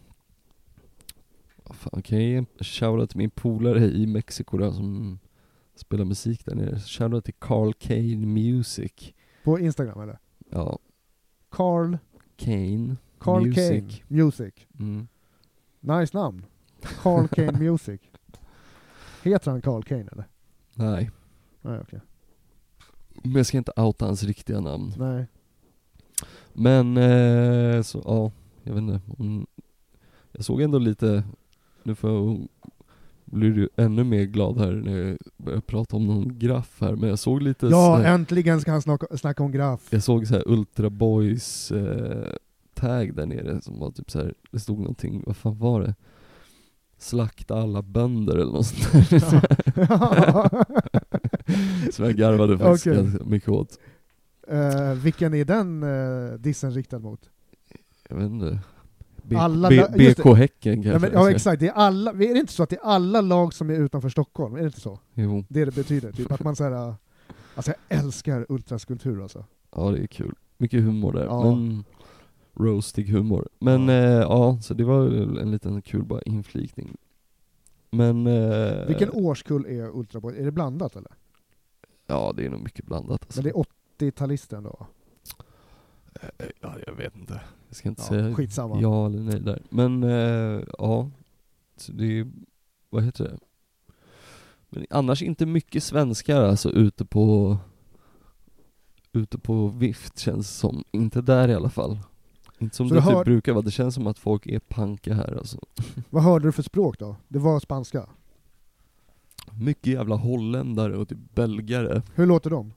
vad fan, kan jag ge en shoutout till min polare i Mexiko där som spelar musik där nere. Shoutout till Carl Kane Music. På Instagram eller? Ja, Carl, Kane Carl Music. Kane Music. Mm. Nice namn. Carl Kane Music. Heter han Carl Kane eller? Nej, Nej, okej. men jag ska inte outa hans riktiga namn. Nej. Men eh, så ja, jag vet inte. Hon, jag såg ändå lite, nu får jag blir du ännu mer glad här när jag börjar prata om någon graff här. Men jag såg lite... Ja, så här, äntligen ska han snacka, snacka om graff. jag såg så här Ultra Boys eh, tag där nere som var typ så här, det stod någonting, vad fan var det? Slakta alla bönder eller något sånt där. Ja. Som jag garvade faktiskt Okej. ganska mycket åt. Uh, vilken är den uh, dissen riktad mot? Jag vet inte. B- Alla B- la- just det. B K Häcken Ja, kanske. men, ja exakt, det är, alla, är det inte så att det är alla lag som är utanför Stockholm? Är det inte så? Jo. Det det betyder, typ att man säger, alltså jag älskar ultraskulptur alltså. Ja, det är kul. Mycket humor där. Ja. Men roastig humor. Men Ja. ja, eh, ja så det var väl en liten kul bara inflikning. Men eh, Vilken årskull är Ultraboy? Är det blandat eller? ja, det är nog mycket blandat alltså. Men det är åttio-talister ändå? Eh, Ja, jag vet inte. Jag ska inte Ja, säga skitsamma. ja eller nej där. Men eh, ja, så det är, vad heter det? Men annars inte mycket svenskar alltså ute på ute på vift känns det som. Inte där i alla fall. Inte som Så det du typ hör- brukar vara. Det känns som att folk är panka här alltså. Vad hörde du för språk då? Det var spanska. Mycket jävla holländare och typ belgare. Hur låter de?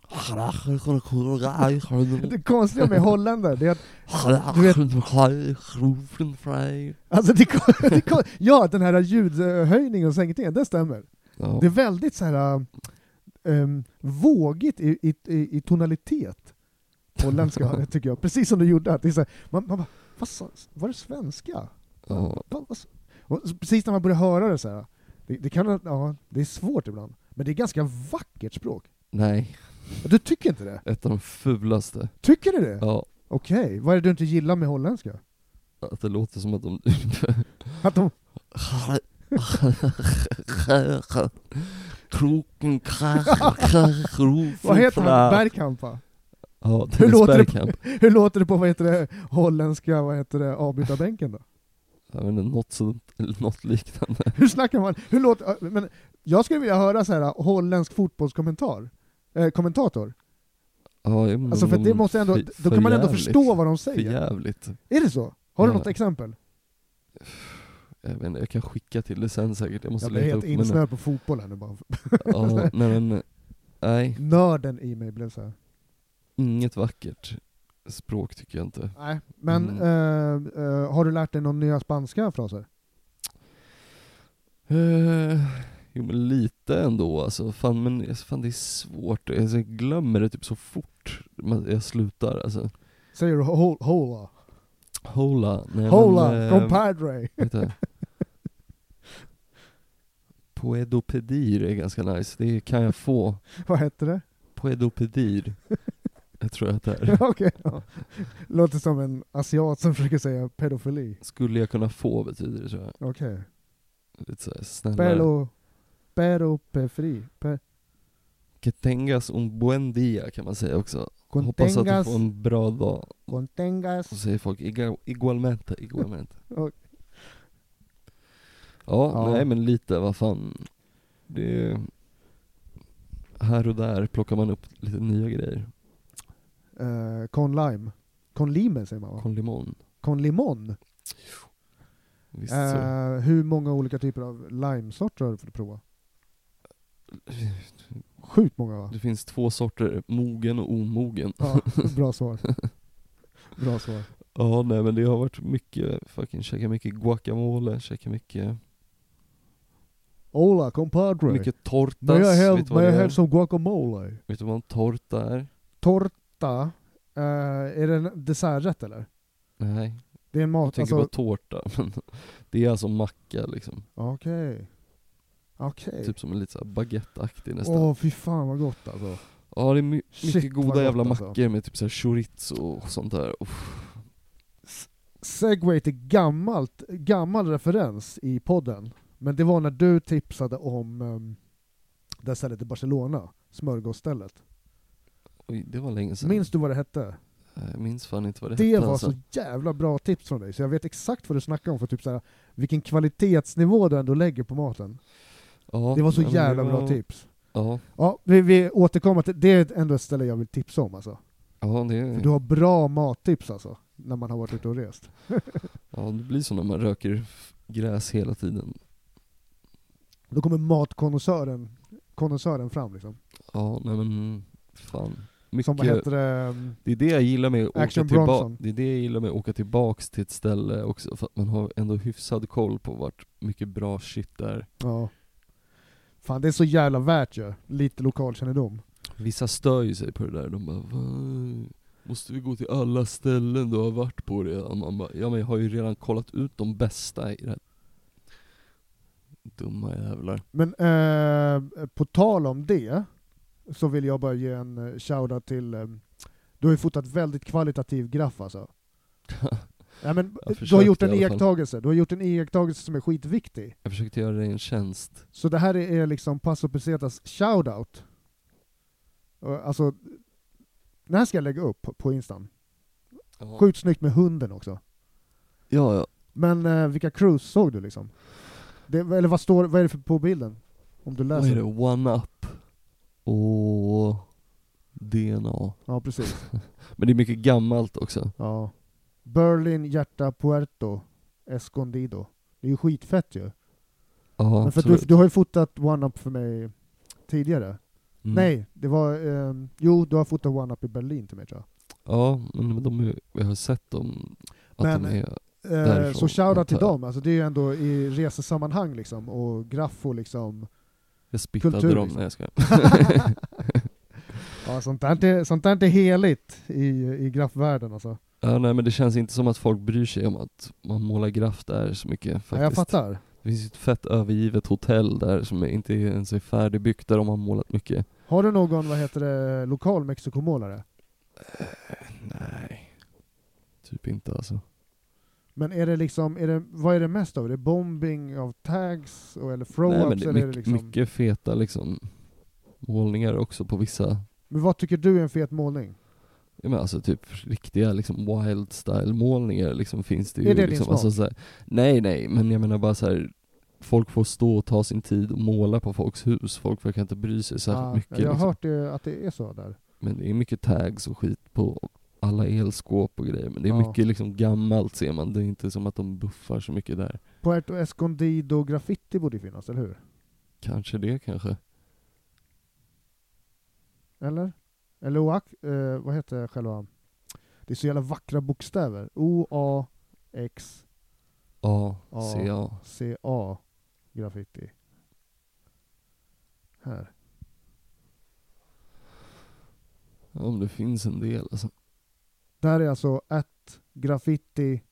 Det konstiga med holländare, det är att du vet, alltså det, det, ja, den här ljudhöjningen och sänkningen, det stämmer. Ja. Det är väldigt så här um, vågigt i, i, i, i tonalitet. Holländska tycker jag, precis som du gjorde. Att det är så här, man, man bara, vad sa, var det svenska? Ja. Vad- vad- och precis när man börjar höra det så här, det, det, kan, ja, det är svårt ibland, men det är ganska vackert språk. Nej, Du tycker inte det? ett av de fulaste. Tycker du det? Ja, Okej, vad är det du inte gillar med holländska? att det låter som att de Att de, Kroken vad heter han? Bergkampa? Ja, Hur Dennis låter det på- Bergkamp. Hur låter det på vad heter det, holländska, vad heter det, avbytarbänken då? Jag vet inte, något, så, eller något liknande. Hur snackar man? Hur låter, men jag skulle vilja höra så här holländsk fotbollskommentar, eh, kommentator. Ja, men Alltså för det måste ändå, för- då kan man ändå förjävligt. förstå vad de För säger. jävligt. Är det så? Har du Ja. något exempel? Jag vet inte, jag kan skicka till det sen säkert. Jag måste Jag blir leta helt upp men, insnöad på fotboll här nu bara. ja, nej men, nej, Nörden i mig blev så här. inget vackert språk tycker jag inte. Nej, men Mm. eh, eh, har du lärt dig någon nya spanska fraser? Uh, jo men lite ändå alltså, fan, men alltså, fan det är svårt, alltså, jag glömmer det typ så fort jag slutar alltså. Säger du ho- hola? Hola, nej Hola, men, eh, compadre! vet du, Poedopedir är ganska nice, det kan jag få. Vad heter det? Poedopedir, jag tror att det är. Okej, ja. Låter som en asiat som försöker säga pedofili. Skulle jag kunna få betyder det tror jag. Okej. Lite såhär snällare. Pero, pero pefri. Pe, Que tengas un buen día kan man säga också. Hoppas att du contengas, får en bra dag. contengas. Så säger folk "Iga- igualmente, igualmente. Och- Ja, Ja. nej men lite, vad fan. Det är, här och där plockar man upp lite nya grejer. Uh, con lime. Con lime säger man va? Con limon. Con limon. Visst så. Uh, hur många olika typer av limesorter har du fått prova? Sjukt många va? Det finns två sorter, mogen och omogen. Ja, bra svar. Bra svar. Ja, nej men det har varit mycket, fucking käka mycket guacamole, käka mycket, Hola, compadre. mycket tortas. May I have, vet du vad may I det have är? some guacamole? Vet du vad en torta är? Torta, uh, är det en desserträtt eller? Nej, Det är en jag mat, tänker alltså... på tårta, men det är alltså macka liksom. Okej. Okej. Typ som en lite så här baguette-aktig nästan. Åh fy fan vad gott alltså. Ja, det är my- Shit, mycket vad goda gott, jävla alltså. mackor med typ så här chorizo och sånt där. Uff. Segway till gammalt, gammal referens i podden. Men det var när du tipsade om um, det stället i Barcelona, smörgåsstället. Oj, det var länge sedan. Minns du vad det hette? Jag minns fan inte vad det, Det hette var alltså. så jävla bra tips från dig, så jag vet exakt vad du snackar om för typ såhär, vilken kvalitetsnivå du ändå lägger på maten. Ja, Det var så ja, men det jävla var- bra tips. Ja, Ja, vi, vi återkommer till, det är ändå ett ställe jag vill tipsa om alltså. ja, det, För du har bra mattips alltså, när man har varit ute och rest. ja, det blir så när man röker f- gräs hela tiden. Då kommer matkonnässören konnässören fram liksom. Ja, nej men fan. Mycket, Som vad heter det? det är det jag gillar med att åka Action tillbaka. Bronson. Det är det jag gillar med att åka tillbaks till ett ställe också, för att man har ändå hyfsad koll på vart mycket bra shit där. Ja. Fan, det är så jävla värt ju. Lite lokalkännedom. Vissa stör ju sig på det där. De bara, "Va? Måste vi gå till alla ställen du har varit på redan?" Man bara, ja men jag har ju redan kollat ut de bästa i det här. Dumma jävlar. Men eh, på tal om det så vill jag bara ge en eh, shoutout till eh, du har ju fotat väldigt kvalitativ graff alltså. Ja, men, Jag du har gjort en försökte i alla fall. iakttagelse. Du har gjort en iakttagelse som är skitviktig. Jag försökte göra dig en tjänst. Så det här är, är liksom Paso Pesetas shoutout. Och, Alltså, den här ska jag lägga upp på, på Instan. Ja, Sjukt snyggt med hunden också. ja. ja. Men eh, vilka cruise såg du liksom? Det, eller vad står vad är det för på bilden? Om du Vad läser. är det? One Up och D N A. Ja, precis. Men det är mycket gammalt också. Ja. Berlin, hjärta, Puerto, Escondido. Det är ju skitfett ju. Ja, Men för att du, absolut. du har ju fotat One Up för mig tidigare. Mm. Nej, det var... Eh, jo, du har fotat One Up i Berlin till mig tror jag. Ja, men de är, jag har sett dem att Men, de är... Eh, Därifrån, så shoutout till antar jag. dem. Alltså, det är ju ändå i resesammanhang liksom. Och graffo liksom. Jag spittade kultur, dem liksom. när jag ska. Ja, sånt där är, sånt där är heligt i, i graffvärlden alltså. Ja, nej men det känns inte som att folk bryr sig om att man målar graff där så mycket faktiskt. Ja, jag fattar. Det finns ju ett fett övergivet hotell där som inte ens är färdigbyggt, där de har målat mycket. Har du någon, vad heter det, lokal Mexikomålare? Nej, typ inte alltså. Men är det liksom, är det, vad är det mest av? Är det bombing av tags och, eller Nej, throw-ups? men det är eller mycket, är det liksom... mycket feta liksom målningar också på vissa. Men vad tycker du är en fet målning? Ja, men alltså typ riktiga liksom wild style målningar liksom finns det ju. Är det din liksom, smak? alltså, så här, nej nej, men jag menar bara så här. Folk får stå och ta sin tid och måla på folks hus. Folk verkar inte bry sig särskilt Ja, mycket. jag har liksom. hört det, att det är så där. Men det är mycket tags och skit på alla elskåp och grejer. Men det är Ja. mycket liksom gammalt ser man. Det är inte som att de buffar så mycket där. Puerto Escondido graffiti borde finnas, eller hur? Kanske det kanske. Eller? Eller O A K, eh, vad heter själva? Det är så jävla vackra bokstäver. O A X Ja, Ja. C A. C A graffiti. Här. Ja, om det finns en del alltså. Där är alltså ett graffiti.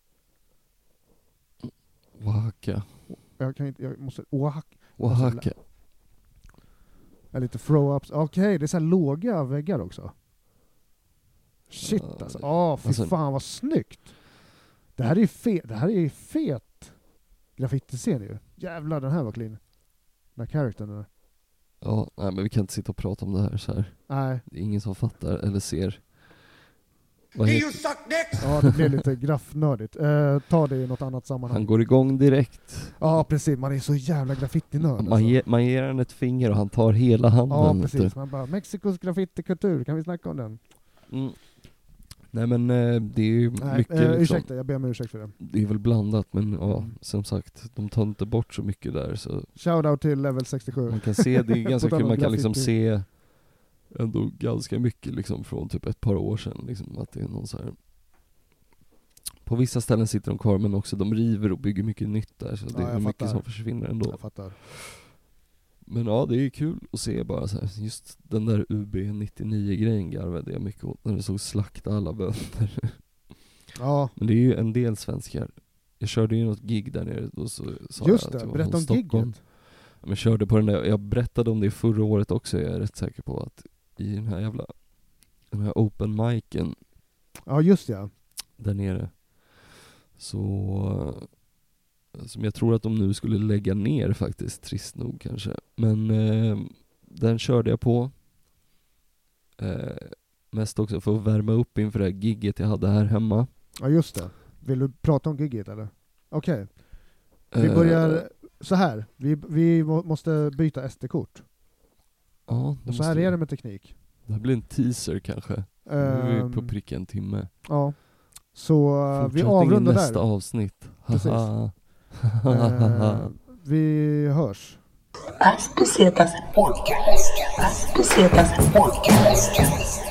Oaxaca. Jag kan inte, jag måste, O A K. Oaxaca. Är lite throw-ups. Okej, det är så här låga väggar också. Shit Ja, alltså. det- Åh, fy alltså- fan vad snyggt. Det här är ju fet, det här är ju fet graffiti-scen ju. Jävlar, den här var clean. Den här charactern där. Ja, nej men vi kan inte sitta och prata om det här så här. Nej, Det är ingen som fattar eller ser. Vad heter? ja det blev lite graffnördigt. Eh, ta det i något annat sammanhang. Han går igång direkt. Ja precis, man är så jävla graffitinörd Man, alltså. ge, man ger han ett finger och han tar hela handen. Ja vet precis, du. man bara Mexikos graffitikultur, kan vi snacka om den? Mm. Nej men eh, det är ju Nej, mycket eh, liksom, ursäkta, jag ber om ursäkt för det. det är väl blandat men ja, Mm. som sagt, de tar inte bort så mycket där så Shoutout till level sextiosju. man kan se, det är ganska På tal kul, om man kan liksom graffiti. se ändå ganska mycket liksom från typ ett par år sedan liksom, att det är någon så här. På vissa ställen sitter de kvar men också de river och bygger mycket nytt där så det Ja, är jag mycket fattar. som försvinner ändå. Jag fattar. Men ja, det är kul att se bara så här. Just den där U B nittionio grejen garvade jag mycket åt när det såg slakta alla bönder. Ja, Men det är ju en del svenskar. Jag körde ju något gig där nere och så sa just jag att det. jag var Berätta från om Stockholm. gigget. Men jag körde på den där, jag berättade om det förra året också, jag är rätt säker på att i den här jävla den här open micen Ja, just ja. där nere så som jag tror att de nu skulle lägga ner faktiskt, trist nog kanske. Men eh, den körde jag på eh, mest också för att värma upp inför det här gigget jag hade här hemma. Ja, just det. Vill du prata om gigget eller? Okej. Vi Eh, börjar så här. Vi, vi må- måste byta S D-kort. Ja, det Och så här måste- är det med teknik. Det här blir en teaser kanske. Nu är vi på Ehm, prick en timme. Ja. Så uh, vi Fortsättning avrundar i nästa där. avsnitt. Precis. Haha. Eh, vi hörs. As Pesetas Podcast. As Pesetas Podcast.